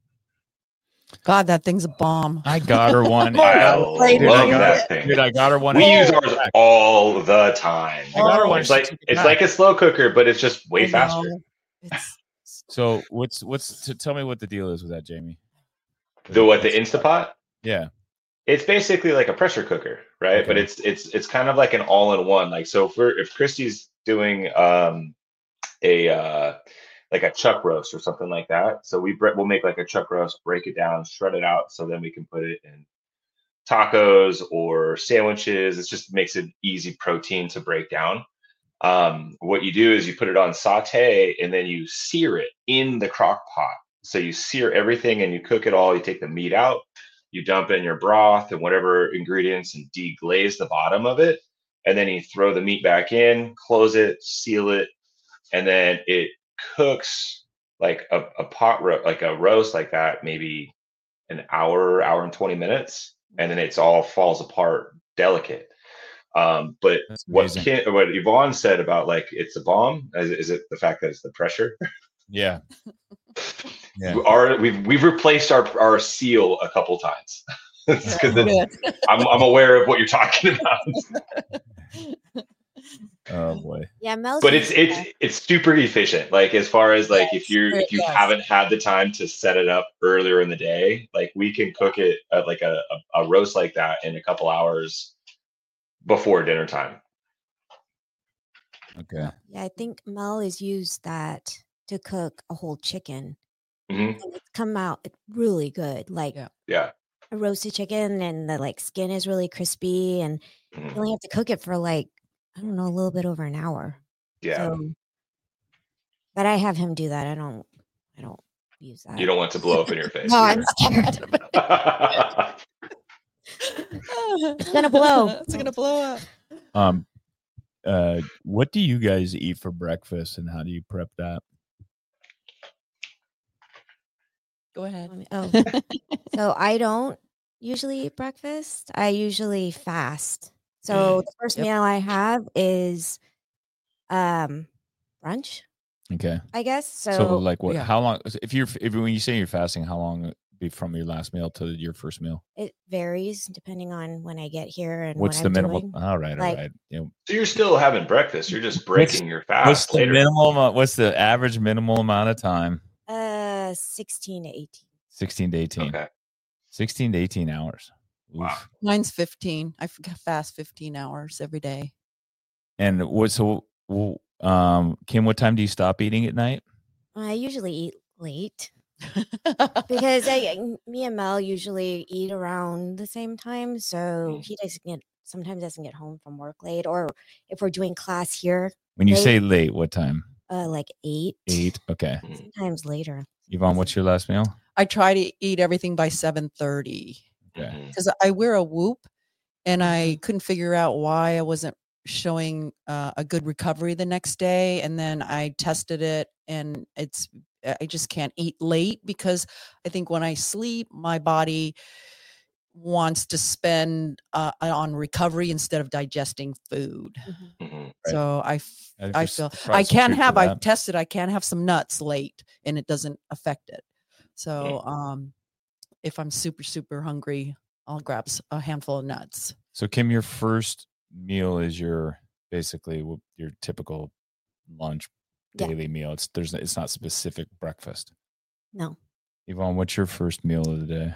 God, that thing's a bomb. I got her one. I I love Dude, I got that thing. Dude, I got her one. We Oh, use ours all the time. I got her one. It's She like took it it's back. like a slow cooker, but it's just way I faster. know. It's So what's what's to tell me what the deal is with that, Jamie? The what the Instapot? Yeah. It's basically like a pressure cooker, right? But Okay. it's it's it's kind of like an all-in-one. Like so, if we're if Christy's doing um a uh like a chuck roast or something like that. So we bre- we'll make like a chuck roast, break it down, shred it out, so then we can put it in tacos or sandwiches. It just makes it easy protein to break down. Um, what you do is you put it on saute and then you sear it in the crock pot. So you sear everything and you cook it all. You take the meat out, you dump in your broth and whatever ingredients and deglaze the bottom of it. And then you throw the meat back in, close it, seal it, and then it cooks like a, a pot ro- like a roast like that, maybe an hour, hour and twenty minutes, and then it's all falls apart delicate. Um, but what Kim, what Yvonne said about like it's a bomb, is, is it the fact that it's the pressure? Yeah. Yeah. Our, we've we've replaced our our seal a couple times. Because I'm I'm aware of what you're talking about. Oh boy. Yeah, Mel's but it's it's it's super efficient. Like as far as like yes, if you if you yes. haven't had the time to set it up earlier in the day, like we can cook it at like a, a, a roast like that in a couple hours before dinner time. Okay. Yeah, I think Mel has used that to cook a whole chicken. Mm-hmm. And it's come out really good. Like yeah. yeah. a roasted chicken, and the like skin is really crispy, and mm-hmm. you only have to cook it for like I don't know, a little bit over an hour. Yeah. So, but I have him do that. I don't. I don't use that. You don't want to blow up in your face. No, I'm scared. It's gonna blow. It's gonna blow up. Um, uh, what do you guys eat for breakfast, and how do you prep that? Go ahead. Oh, so I don't usually eat breakfast. I usually fast. So the first yep. meal I have is um brunch. Okay. I guess. So, so like what? Yeah. How long? If you're if when you say you're fasting, how long be from your last meal to your first meal? It varies depending on when I get here and what's what the I'm minimal? doing. All right, like, all right. You know, so you're still having breakfast. You're just breaking what's, your fast. What's the later. minimal amount? What's the average minimal amount of time? Uh, sixteen to eighteen. Sixteen to eighteen. Okay. Sixteen to eighteen hours. Oof. Wow. Mine's fifteen. I fast fifteen hours every day. And what? So, um, Kim, what time do you stop eating at night? I usually eat late because I, me and Mel usually eat around the same time. So he doesn't get sometimes doesn't get home from work late, or if we're doing class here. When you late, say late, what time? Uh, like eight. Eight. Okay. Sometimes later. Yvonne, what's your last meal? I try to eat everything by seven thirty. Okay. Because I wear a Whoop, and I couldn't figure out why I wasn't showing uh, a good recovery the next day. And then I tested it, and it's I just can't eat late because I think when I sleep, my body wants to spend uh, on recovery instead of digesting food. Mm-hmm. So I, I, I feel I can have, I tested, I can have some nuts late and it doesn't affect it. So um, if I'm super, super hungry, I'll grab a handful of nuts. So Kim, your first meal is your basically your typical lunch daily yeah. meal. It's there's it's not specific breakfast. No. Yvonne, what's your first meal of the day?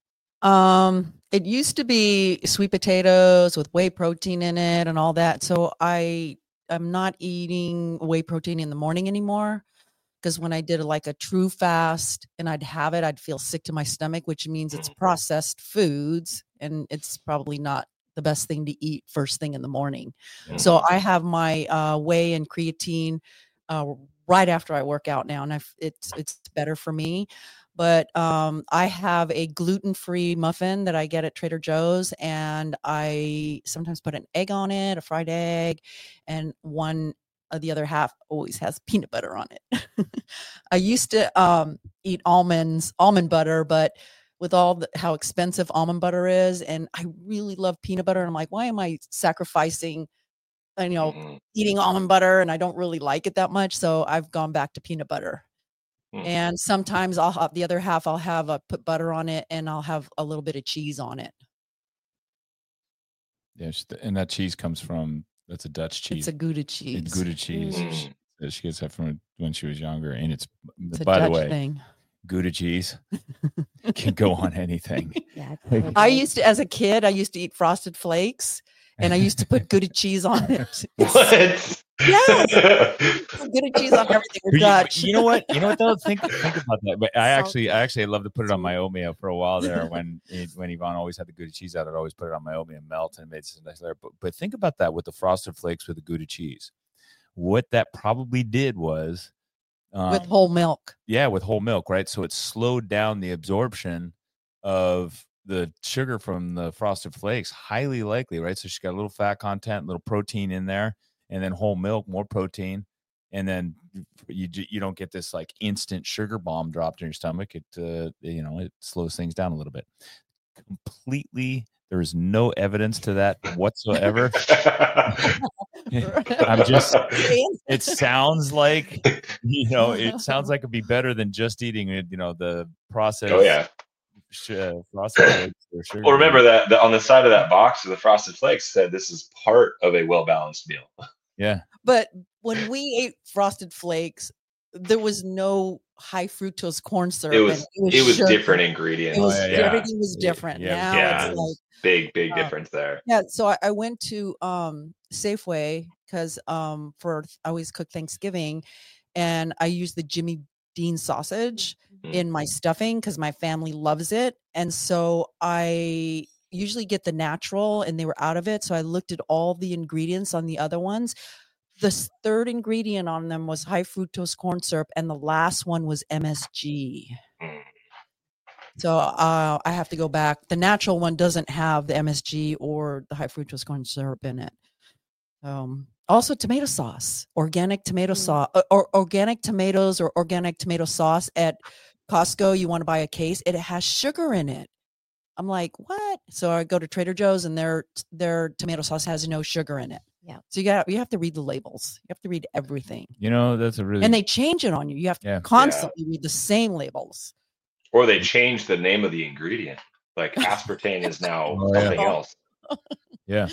Um, it used to be sweet potatoes with whey protein in it and all that. So I I'm not eating whey protein in the morning anymore, because when I did like a true fast and I'd have it, I'd feel sick to my stomach, which means it's processed foods and it's probably not the best thing to eat first thing in the morning. Mm-hmm. So I have my uh, whey and creatine uh, right after I work out now, and I've, it's it's better for me. But um, I have a gluten-free muffin that I get at Trader Joe's, and I sometimes put an egg on it, a fried egg, and one of the other half always has peanut butter on it. I used to um, eat almonds, almond butter, but with all the, how expensive almond butter is, and I really love peanut butter, and I'm like, why am I sacrificing, you know, mm-hmm. eating almond butter, and I don't really like it that much, so I've gone back to peanut butter. And sometimes I'll have the other half, I'll have a put butter on it, and I'll have a little bit of cheese on it. Yes. And that cheese comes from, that's a Dutch cheese. It's a Gouda cheese. It's Gouda cheese. Mm. She, she gets that from when she was younger. And it's, it's by a the Dutch way, thing. Gouda cheese can go on anything. Yeah, I used to, as a kid, I used to eat Frosted Flakes, and I used to put Gouda cheese on it. What? Yes. Gouda cheese on everything. We're But you, Dutch. you know what? You know what though? Think think about that. But I actually, Salty. I actually love to put it on Sweet. my oatmeal for a while there. When it- when Yvonne always had the Gouda cheese out, I'd always put it on my oatmeal and melt and made some nice layer. But but think about that with the Frosted Flakes with the Gouda cheese. What that probably did was, um, With whole milk. yeah, with whole milk, right? So it slowed down the absorption of the sugar from the Frosted Flakes, highly likely, right? So she's got a little fat content, little protein in there, and then whole milk, more protein, and then you j- you don't get this like instant sugar bomb dropped in your stomach. It uh, you know it slows things down a little bit. Completely, there is no evidence to that whatsoever. I'm just. It sounds like you know. It sounds like it'd be better than just eating it. You know the processed. Oh yeah. sh- uh, Frosted Flakes or sugar. Well, remember that the, on the side of that box of the Frosted Flakes said this is part of a well balanced meal. Yeah. But when we ate Frosted Flakes, there was no high fructose corn syrup. It in was it. it was sugar. different ingredients. It was Oh, yeah, yeah, everything was Yeah, different. yeah, now yeah. it's like big big uh, difference there. yeah. So I, I went to um Safeway because um for I always cook Thanksgiving, and I use the Jimmy Dean sausage Mhm. in my stuffing because my family loves it, and so I usually get the natural, and they were out of it. So I looked at all the ingredients on the other ones. The s- third ingredient on them was high fructose corn syrup, and the last one was M S G. Mm. So uh, I have to go back. The natural one doesn't have the M S G or the high fructose corn syrup in it. Um, also, tomato sauce, organic tomato Mm. sauce, uh, or organic tomatoes or organic tomato sauce at Costco. You want to buy a case, it has sugar in it. I'm like, what? So I go to Trader Joe's, and their their tomato sauce has no sugar in it. Yeah. So you got you have to read the labels. You have to read everything, You know, that's a really and they change it on you. You have to Yeah. constantly read the same labels. Or they changed the name of the ingredient. Like aspartame is now Oh, yeah. something else. yeah.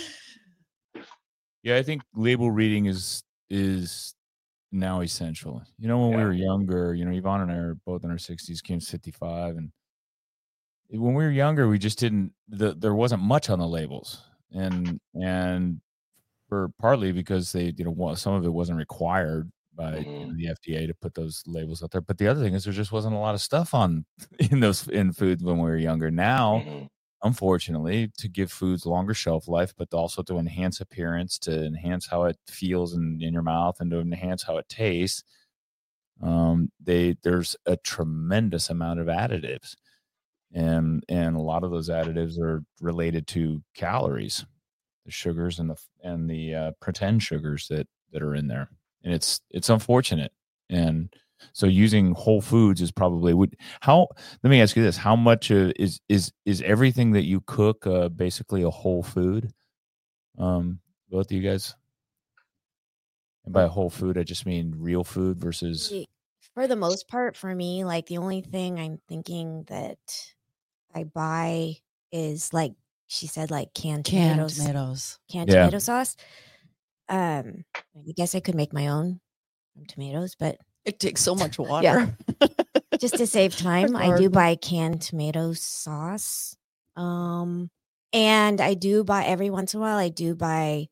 Yeah, I think label reading is is now essential. You know, when we Yeah. were younger, you know, Yvonne and I are both in our sixties, Kim's fifty-five, and when we were younger, we just didn't the, there wasn't much on the labels. And and for partly because they, you know, wa- some of it wasn't required by you know, Mhm. the F D A to put those labels out there. But the other thing is there just wasn't a lot of stuff on in those in foods when we were younger. Now, Mhm. unfortunately, to give foods longer shelf life, but also to enhance appearance, to enhance how it feels in, in your mouth, and to enhance how it tastes, um, they there's a tremendous amount of additives, and and a lot of those additives are related to calories, the sugars and the and the uh, pretend sugars that that are in there, and it's it's unfortunate. And so using whole foods is probably would how let me ask you this: how much uh, is is is everything that you cook uh, basically a whole food? Um, both of you guys. And by whole food, I just mean real food versus. Y- For the most part, for me, like the only thing I'm thinking that I buy is like she said, like canned, Canned tomatoes, tomatoes. canned Yeah. tomato sauce. Um, I guess I could make my own from tomatoes, but It takes so much water. just to save time, I do hard. buy canned tomato sauce. Um, and I do buy every once in a while. I do buy,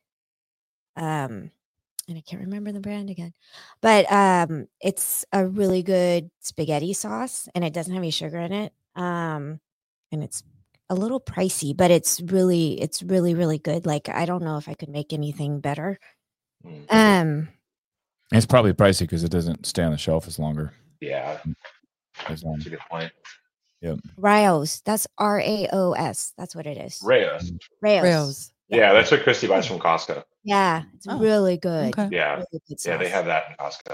um, and I can't remember the brand again, but um, it's a really good spaghetti sauce, and it doesn't have any sugar in it. Um, and it's a little pricey, but it's really, it's really, really good. Like I don't know if I could make anything better. Mm. Um, It's probably pricey because it doesn't stay on the shelf as longer. Yeah, As long. that's a good point. Raos, that's R A O S. That's what it is. Reyes. Raos. Rails. Yeah, that's what Christy buys from Costco. Yeah, it's Oh, really good. okay. Yeah, Really good yeah, they sauce. have that in Costco.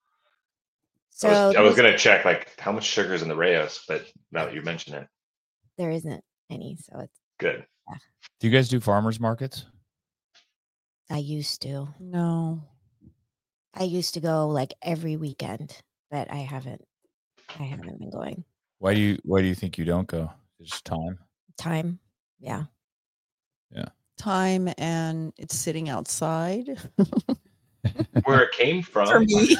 So I was, I was those- gonna check like how much sugar is in the Reyes, but now that you mention it, there isn't any, so it's good. Do you guys do farmers markets? I used to. No. I used to go like every weekend, but I haven't. I haven't been going. Why do you Why do you think you don't go? Just time. Time, yeah. Time, and it's sitting outside. Where it came from. For me.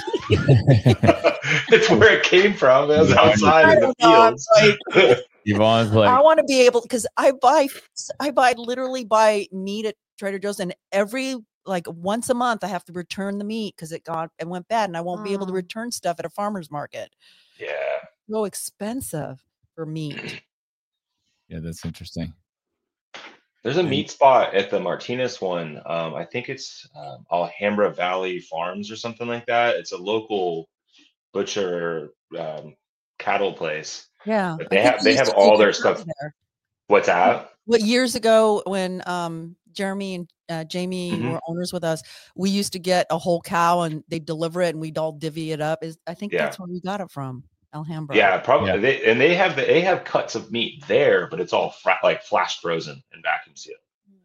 It's where it came from. It was Yeah, I outside in the don't know, I'm fields. Yvonne's I like, want to be able because I buy I buy literally buy meat at Trader Joe's, and every like once a month I have to return the meat because it got it went bad, and I won't be able to Oh. return stuff at a farmer's market. Yeah. So expensive for meat. Yeah, that's interesting. There's a And- meat spot at the Martinez one. Um, I think it's um, Alhambra Valley Farms or something like that. It's a local butcher um, cattle place. Yeah, But I they think have we they used have to take all a their trip stuff. there. What's that? What years ago when um Jeremy and uh, Jamie Mhm. were owners with us, we used to get a whole cow and they deliver it and we'd all divvy it up. Is I think Yeah. that's where we got it from, Alhambra. Yeah, probably. Yeah. They, and they have the, they have cuts of meat there, but it's all fra- like flash frozen and vacuum sealed.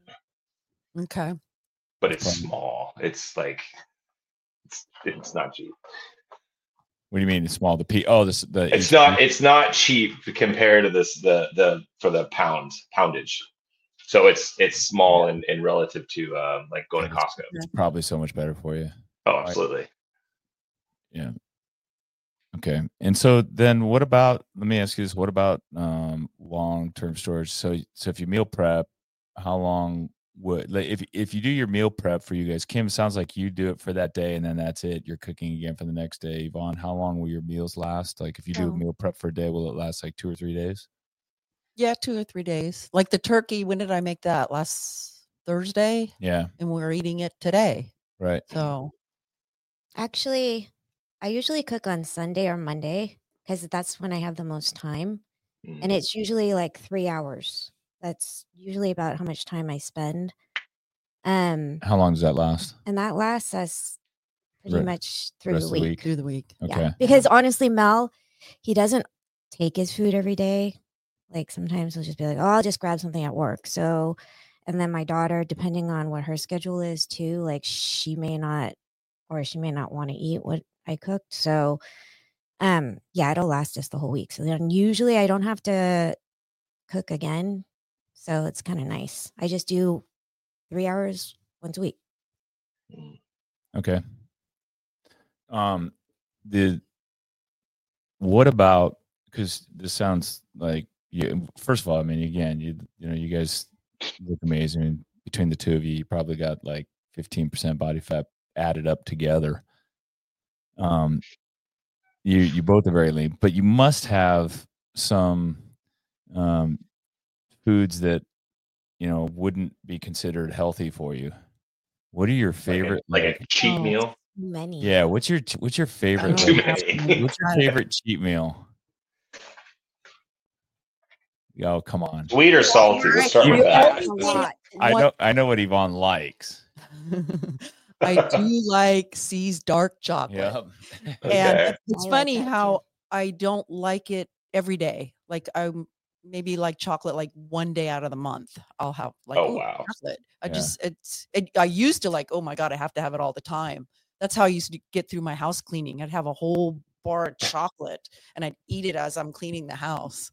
Okay. But That's it's fine. small. It's like it's it's not cheap. What do you mean? It's small. The P. Oh, this the. It's not it's not cheap compared to this the the for the pound poundage. So it's it's small and, and relative to um, like going to Costco. It's probably so much better for you. Oh, absolutely. Yeah. Okay. And so then what about, let me ask you this, what about um long-term storage? So so if you meal prep, how long would, like, if if you do your meal prep for you guys, Kim, it sounds like you do it for that day and then that's it. You're cooking again for the next day. Yvonne, how long will your meals last? Like if you do Oh. a meal prep for a day, will it last like two or three days? Yeah, two or three days. Like the turkey, when did I make that? Last Thursday? Yeah. And we're eating it today. Right. So Actually, I usually cook on Sunday or Monday because that's when I have the most time. Mm. And it's usually like three hours. That's usually about how much time I spend. Um, How long does that last? and that lasts us pretty Re- much through rest the of the week. week? through the week. Okay. Yeah. Because honestly, Mel, he doesn't take his food every day. Like sometimes he'll just be like, oh, I'll just grab something at work. So, and then my daughter, depending on what her schedule is too, like she may not, or she may not want to eat what I cooked. So, um, yeah, it'll last us the whole week. So then usually I don't have to cook again. So it's kind of nice. I just do three hours once a week. Mm. Okay. Um, the what about, because this sounds like you. First of all, I mean, again, you you know, you guys look amazing. Between the two of you, you probably got like fifteen percent body fat added up together. Um, you you both are very lean, but you must have some um foods that you know wouldn't be considered healthy for you. What are your Like a, favorite? like a cheat Oh. meal. Many. Yeah, what's your what's your favorite? Too like, many. what's your favorite cheat meal? Oh, come on. Sweet or salty? Let's start You with that. always A lot. I What- know I know what Yvonne likes. I do like C's dark chocolate. Yeah. And Okay. it's, it's I like funny that too. how I don't like it every day. Like I'm maybe like chocolate like one day out of the month. I'll have like Oh, ooh, wow. chocolate. I Yeah. just it's it, I used to like, oh my God, I have to have it all the time. That's how I used to get through my house cleaning. I'd have a whole bar of chocolate and I'd eat it as I'm cleaning the house.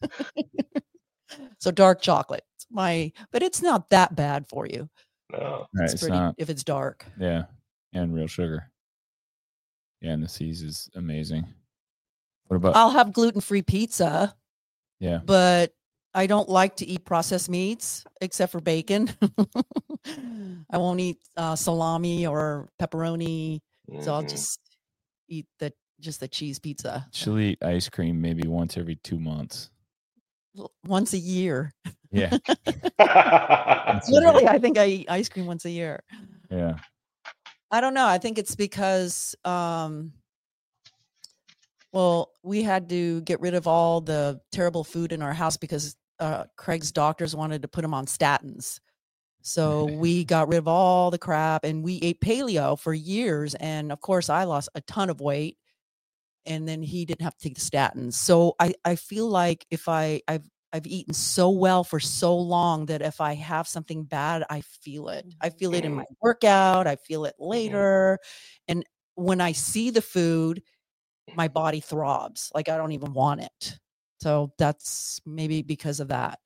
So dark chocolate. It's my but it's not that bad for you. No. Right, It's, it's pretty not. if it's dark. Yeah. And real sugar. Yeah, and the C's is amazing. What about I'll have gluten-free pizza. yeah. But I don't like to eat processed meats except for bacon. I won't eat uh, salami or pepperoni, so I'll Mhm. just eat the just the cheese pizza She'll eat ice cream maybe once every two months. L- once a year. Yeah. Mm-hmm. Literally, I think I eat ice cream once a year. Yeah. I don't know. I think it's because, um, well, we had to get rid of all the terrible food in our house because uh, Craig's doctors wanted to put him on statins. So we got rid of all the crap and we ate paleo for years. And of course, I lost a ton of weight. And then he didn't have to take the statins. So I, I feel like if I, I've I've eaten so well for so long that if I have something bad, I feel it. I feel it in my workout. I feel it later. And when I see the food, my body throbs. Like I don't even want it. So that's maybe because of that.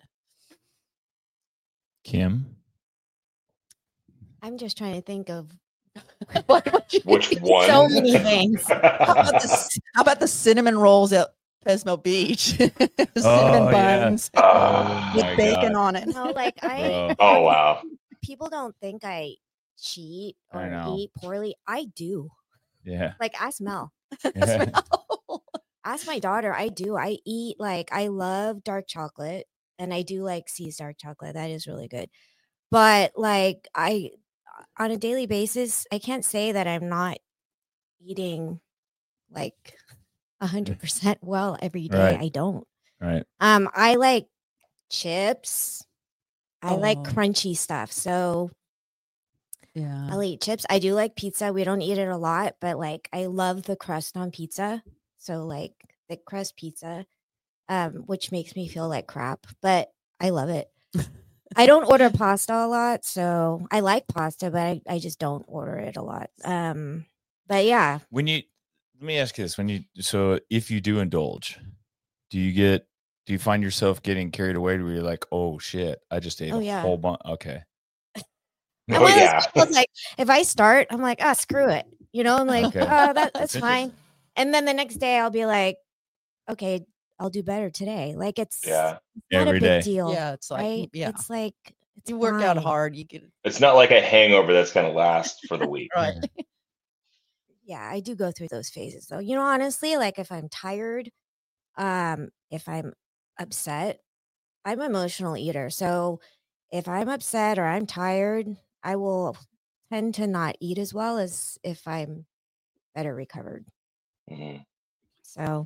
Kim? I'm just trying to think of What would you Which eat? one? so many things. How about the, c- how about the cinnamon rolls at Pismo Beach? cinnamon Oh, yeah. buns Oh, with my bacon God. on it. No, like I Bro. oh wow. people don't think I cheat I or know. eat poorly. I do. Yeah. Like, ask Mel. Yeah. Ask my daughter. I do. I eat like I love dark chocolate, and I do like C's dark chocolate. That is really good. But like I, on a daily basis, I can't say that I'm not eating like a hundred percent well every day. Right. I don't. Right. Um, I like chips. I like Oh. crunchy stuff. So Yeah. I'll eat chips. I do like pizza. We don't eat it a lot, but like I love the crust on pizza. So like thick crust pizza, um, which makes me feel like crap, but I love it. I don't order pasta a lot, so I like pasta, but I, I just don't order it a lot. Um, but yeah, When you let me ask you this: when you so if you do indulge, do you get do you find yourself getting carried away where you're like, oh shit, I just ate Oh, a yeah. whole bunch? Okay. I'm Oh one of those yeah. people, like if I start, I'm like, ah, screw it. You know, I'm like, Okay. oh, that, That's that's fine. interesting. And then the next day I'll be like, okay, I'll do better today. Like it's, Yeah. it's not Every a big day. deal. Yeah, it's like right? yeah. It's like it's You work out fine. hard, you get It's not like a hangover that's gonna last for the week. right. Yeah, I do go through those phases though. You know, honestly, like if I'm tired, um, if I'm upset, I'm an emotional eater. So if I'm upset or I'm tired, I will tend to not eat as well as if I'm better recovered. Mhm. So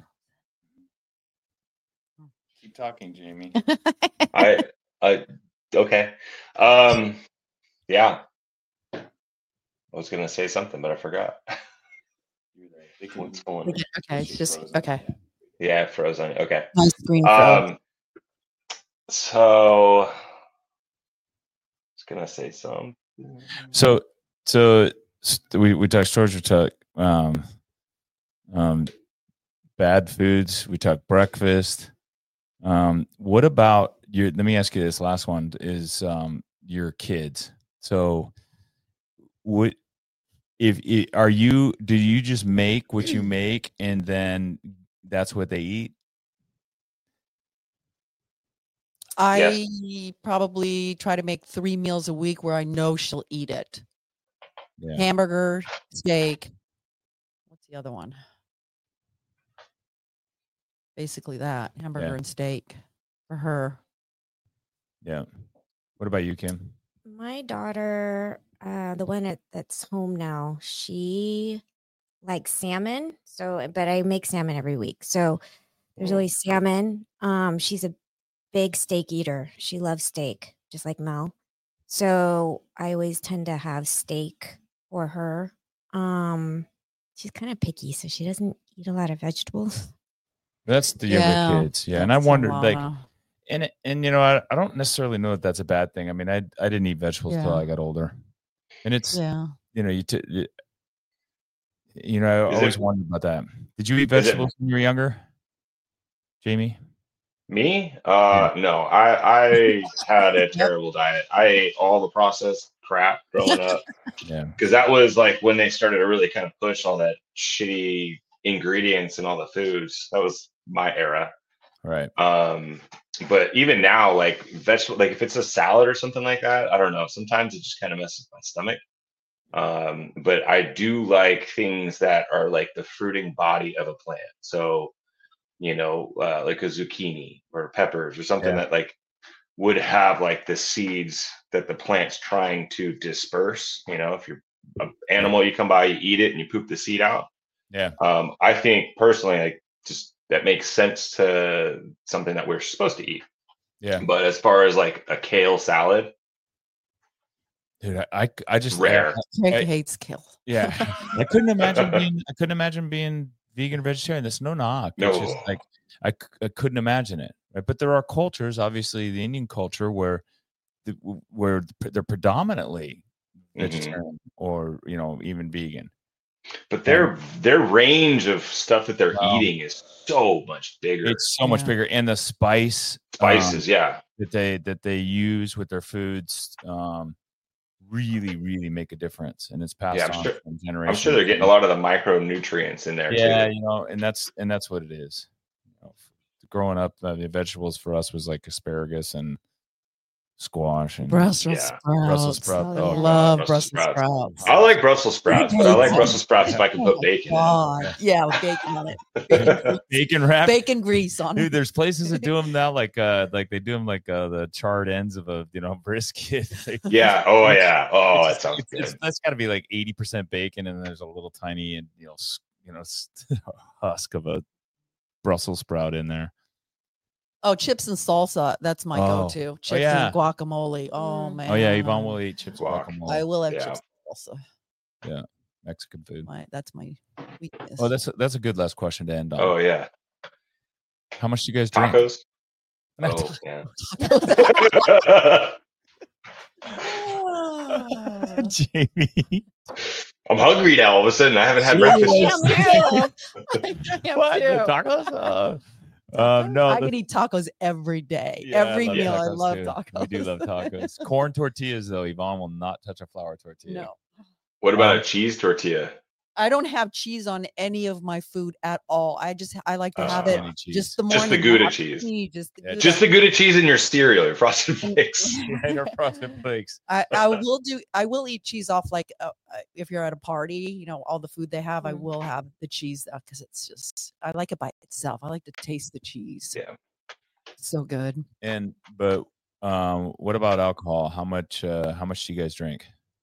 Keep talking, Jamie. I I okay. Um yeah. I was gonna say something, but I forgot. What's going on? Okay, it's just okay. Yeah, frozen. Okay. My screen froze. Um so I was gonna say something. So, so st- we we talked storage. We talked um, um, bad foods. We talked breakfast. Um, what about your? Let me ask you this. Last one is um, your kids. So, what if i- are you? Do you just make what you make and then that's what they eat? I probably try to make three meals a week where I know she'll eat it. Yeah. Hamburger, steak. What's the other one? Basically that hamburger Yeah. and steak for her. Yeah. What about you, Kim? my daughter, uh, the one at, that's home now, she likes salmon. So, but I make salmon every week. So there's Mm. always salmon. Um, she's a big steak eater. She loves steak, just like Mel. So I always tend to have steak for her. Um, she's kind of picky, so she doesn't eat a lot of vegetables. That's the younger Yeah, kids. Yeah. And I that's a wondered, lot like, of- and, and, you know, I, I don't necessarily know that that's a bad thing. I mean, I, I didn't eat vegetables till Yeah. I got older. And it's, yeah. you know, you, t- you, you know, I Is always it- wondered about that. Did you eat Is it- vegetables when you were younger, Jamie? Me? Uh, no. I I had a terrible diet. I ate all the processed crap growing up Yeah. because that was like when they started to really kind of push all that shitty ingredients in all the foods. That was my era. Right. Um, but even now, like vegetable, like if it's a salad or something like that, I don't know. Sometimes it just kind of messes my stomach. Um, but I do like things that are like the fruiting body of a plant. So, you know, uh, like a zucchini or peppers or something Yeah. that like would have like the seeds that the plant's trying to disperse. You know, if you're an animal, you come by, you eat it, and you poop the seed out. Yeah. Um, I think personally, like just that makes sense to something that we're supposed to eat. Yeah. But as far as like a kale salad, Dude, I, I, I just, rare. Craig I- hates kill. yeah. I couldn't imagine being, I couldn't imagine being vegan or vegetarian. That's no knock. It's just No. like, I, c- I couldn't imagine it. Right. But there are cultures, obviously the Indian culture where, the, where they're predominantly Mhm. vegetarian or, you know, even vegan. But their their range of stuff that they're Wow. eating is so much bigger. It's so much Yeah. bigger. And the spice um, Spices, yeah. that they, that they use with their foods, um, really, really make a difference. And it's passed Yeah, I'm on sure- from generation. I'm sure they're to getting a lot of the micronutrients in there Yeah, too. you know, and that's and that's what it is. You know, growing up, uh, the vegetables for us was like asparagus and squash and Brussels Yeah. sprouts. Brussels sprouts. Oh, Oh, yeah. Love Brussels Brussels sprouts. sprouts. I like Brussels sprouts, but I like Bacon. Brussels sprouts if I can Oh put my bacon God. Yeah, with bacon on it. Bacon in. grease, bacon wrap. bacon grease on Dude, it. there's places that do them now, like uh, like they do them like uh, the charred ends of a you know brisket. They- Yeah. Oh yeah. Oh, it's- that sounds it's- it's- good. That's got to be like eighty percent bacon, and then there's a little tiny and you know s- you know s- husk of a Brussels sprout in there. Oh, chips and salsa. That's my Oh. go-to. Chips yeah. and guacamole. Oh Mm. man. Oh yeah, Yvonne will eat chips Guac. guacamole. I will have Yeah. chips and salsa. Mexican food. My, that's my weakness. Oh, that's a, that's a good last question to end on. Oh yeah. How much do you guys drink? Tacos. Not Oh yeah. tacos. Jamie. I'm hungry now. All of a sudden, I haven't had Yeah, breakfast. Yeah, yet. me too. What? The tacos? Uh, um, no, I the- could eat tacos every day. Yeah, I every love meal. I tacos, love too. tacos. We do love tacos. Corn tortillas, though. Yvonne will not touch a flour tortilla. No. What about Um, a cheese tortilla? I don't have cheese on any of my food at all. I just I like to Uh, have it Any cheese. just the morning. Just the I Gouda have cheese. cheese, Just the Yeah, Gouda. Just the Gouda cheese in your cereal, your frosted flakes. Right, or frosted flakes. I, I will do. I will eat cheese off like uh, uh, if you're at a party, you know, all the food they have. I Mm. will have the cheese because it's just I like it by itself. I like to taste the cheese. Yeah. It's so good. And but um, what about alcohol? How much? Uh, how much do you guys drink?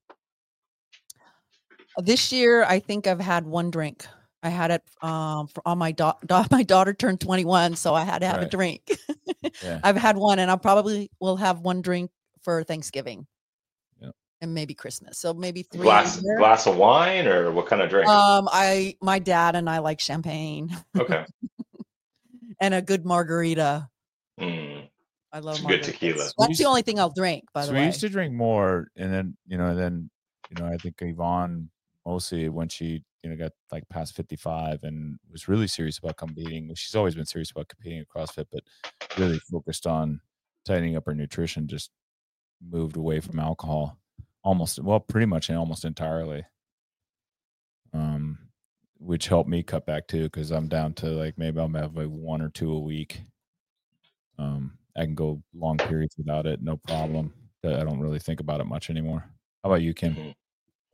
This year, I think I've had one drink. I had it um, for, on my da- da- my daughter turned twenty-one, so I had to have a Right. drink. Yeah. I've had one, and I probably will have one drink for Thanksgiving, Yeah. and maybe Christmas. So maybe three. a Glass year. glass of wine or what kind of drink? Um, I my dad and I like champagne Okay. and a good margarita. Mm. I love Some good margaritas. tequila. That's used- the only thing I'll drink. By so the we way, used to drink more, and then you know, then you know, I think Yvonne mostly when she you know got like past fifty-five and was really serious about competing. She's always been serious about competing at CrossFit, but really focused on tightening up her nutrition. Just moved away from alcohol, almost well, pretty much and almost entirely. Um, which helped me cut back too, because I'm down to like maybe I'll have like one or two a week. Um, I can go long periods without it, no problem. I don't really think about it much anymore. How about you, Kim? Mhm.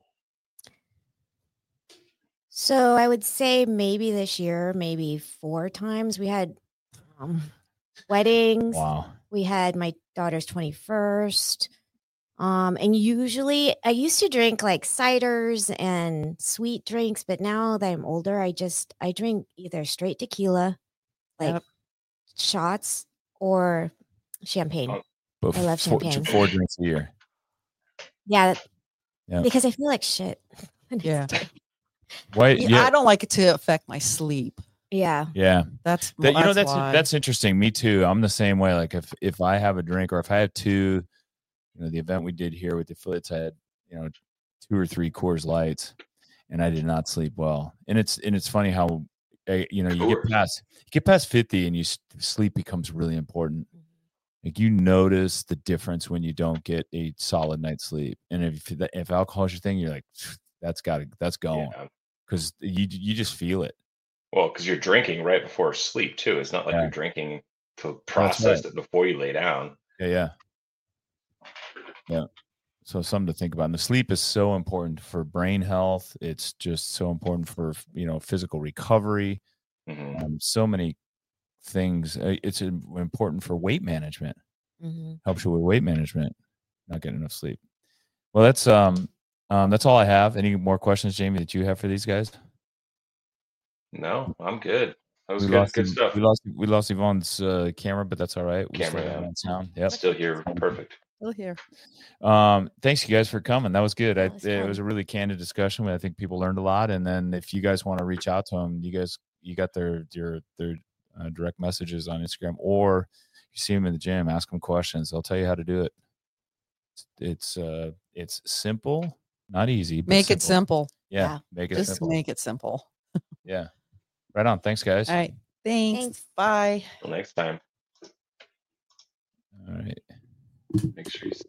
So I would say maybe this year, maybe four times. We had um, weddings. Wow. We had my daughter's twenty-first. Um, and usually I used to drink like ciders and sweet drinks, but now that I'm older, I just I drink either straight tequila, like Yep. shots, or champagne. Oh. But I love four, champagne. four drinks a year. Yeah, Yeah. because I feel like shit. Yeah. Why? Yeah, Yeah. I don't like it to affect my sleep. Yeah. Yeah. That's That, you know, that's why. that's interesting. Me too. I'm the same way. Like if if I have a drink or if I have two, you know, the event we did here with the affiliates, I had, you know, two or three Coors Lights, and I did not sleep well. And it's and it's funny how, uh, you know, you get Coors. past you get past fifty, and you s- sleep becomes really important. Like you notice the difference when you don't get a solid night's sleep. And if the- if alcohol is your thing, you're like, that's got to that's going Yeah. because you you just feel it. Well, because you're drinking right before sleep too. It's not like Yeah. you're drinking to right. process it before you lay down. Yeah, yeah, yeah. So something to think about. And the sleep is so important for brain health. It's just so important for you know physical recovery. hmm Um, so many things. Uh, It's im- important for weight management. hmm Helps you with weight management. Not getting enough sleep. Well, that's um, um, that's all I have. Any more questions, Jamie, that you have for these guys? No, I'm good. That was We good. lost Good Yv- stuff. We lost we lost Yvonne's uh, camera, but that's all right. We Camera, still have yeah. it on sound. Yep. Still here. Perfect. Still here. Um, thanks you guys for coming. That was good. I, That was it fun. was a really candid discussion. I think people learned a lot. And then if you guys want to reach out to them, you guys you got their their their uh, direct messages on Instagram, or you see them in the gym, ask them questions. They'll tell you how to do it. It's it's, uh, it's simple, not easy. But Make it simple. Yeah, Yeah. make it Just simple. make it simple. Yeah, right on. Thanks, guys. All right. Thanks. Thanks. Bye. Till next time. All right. Make sure you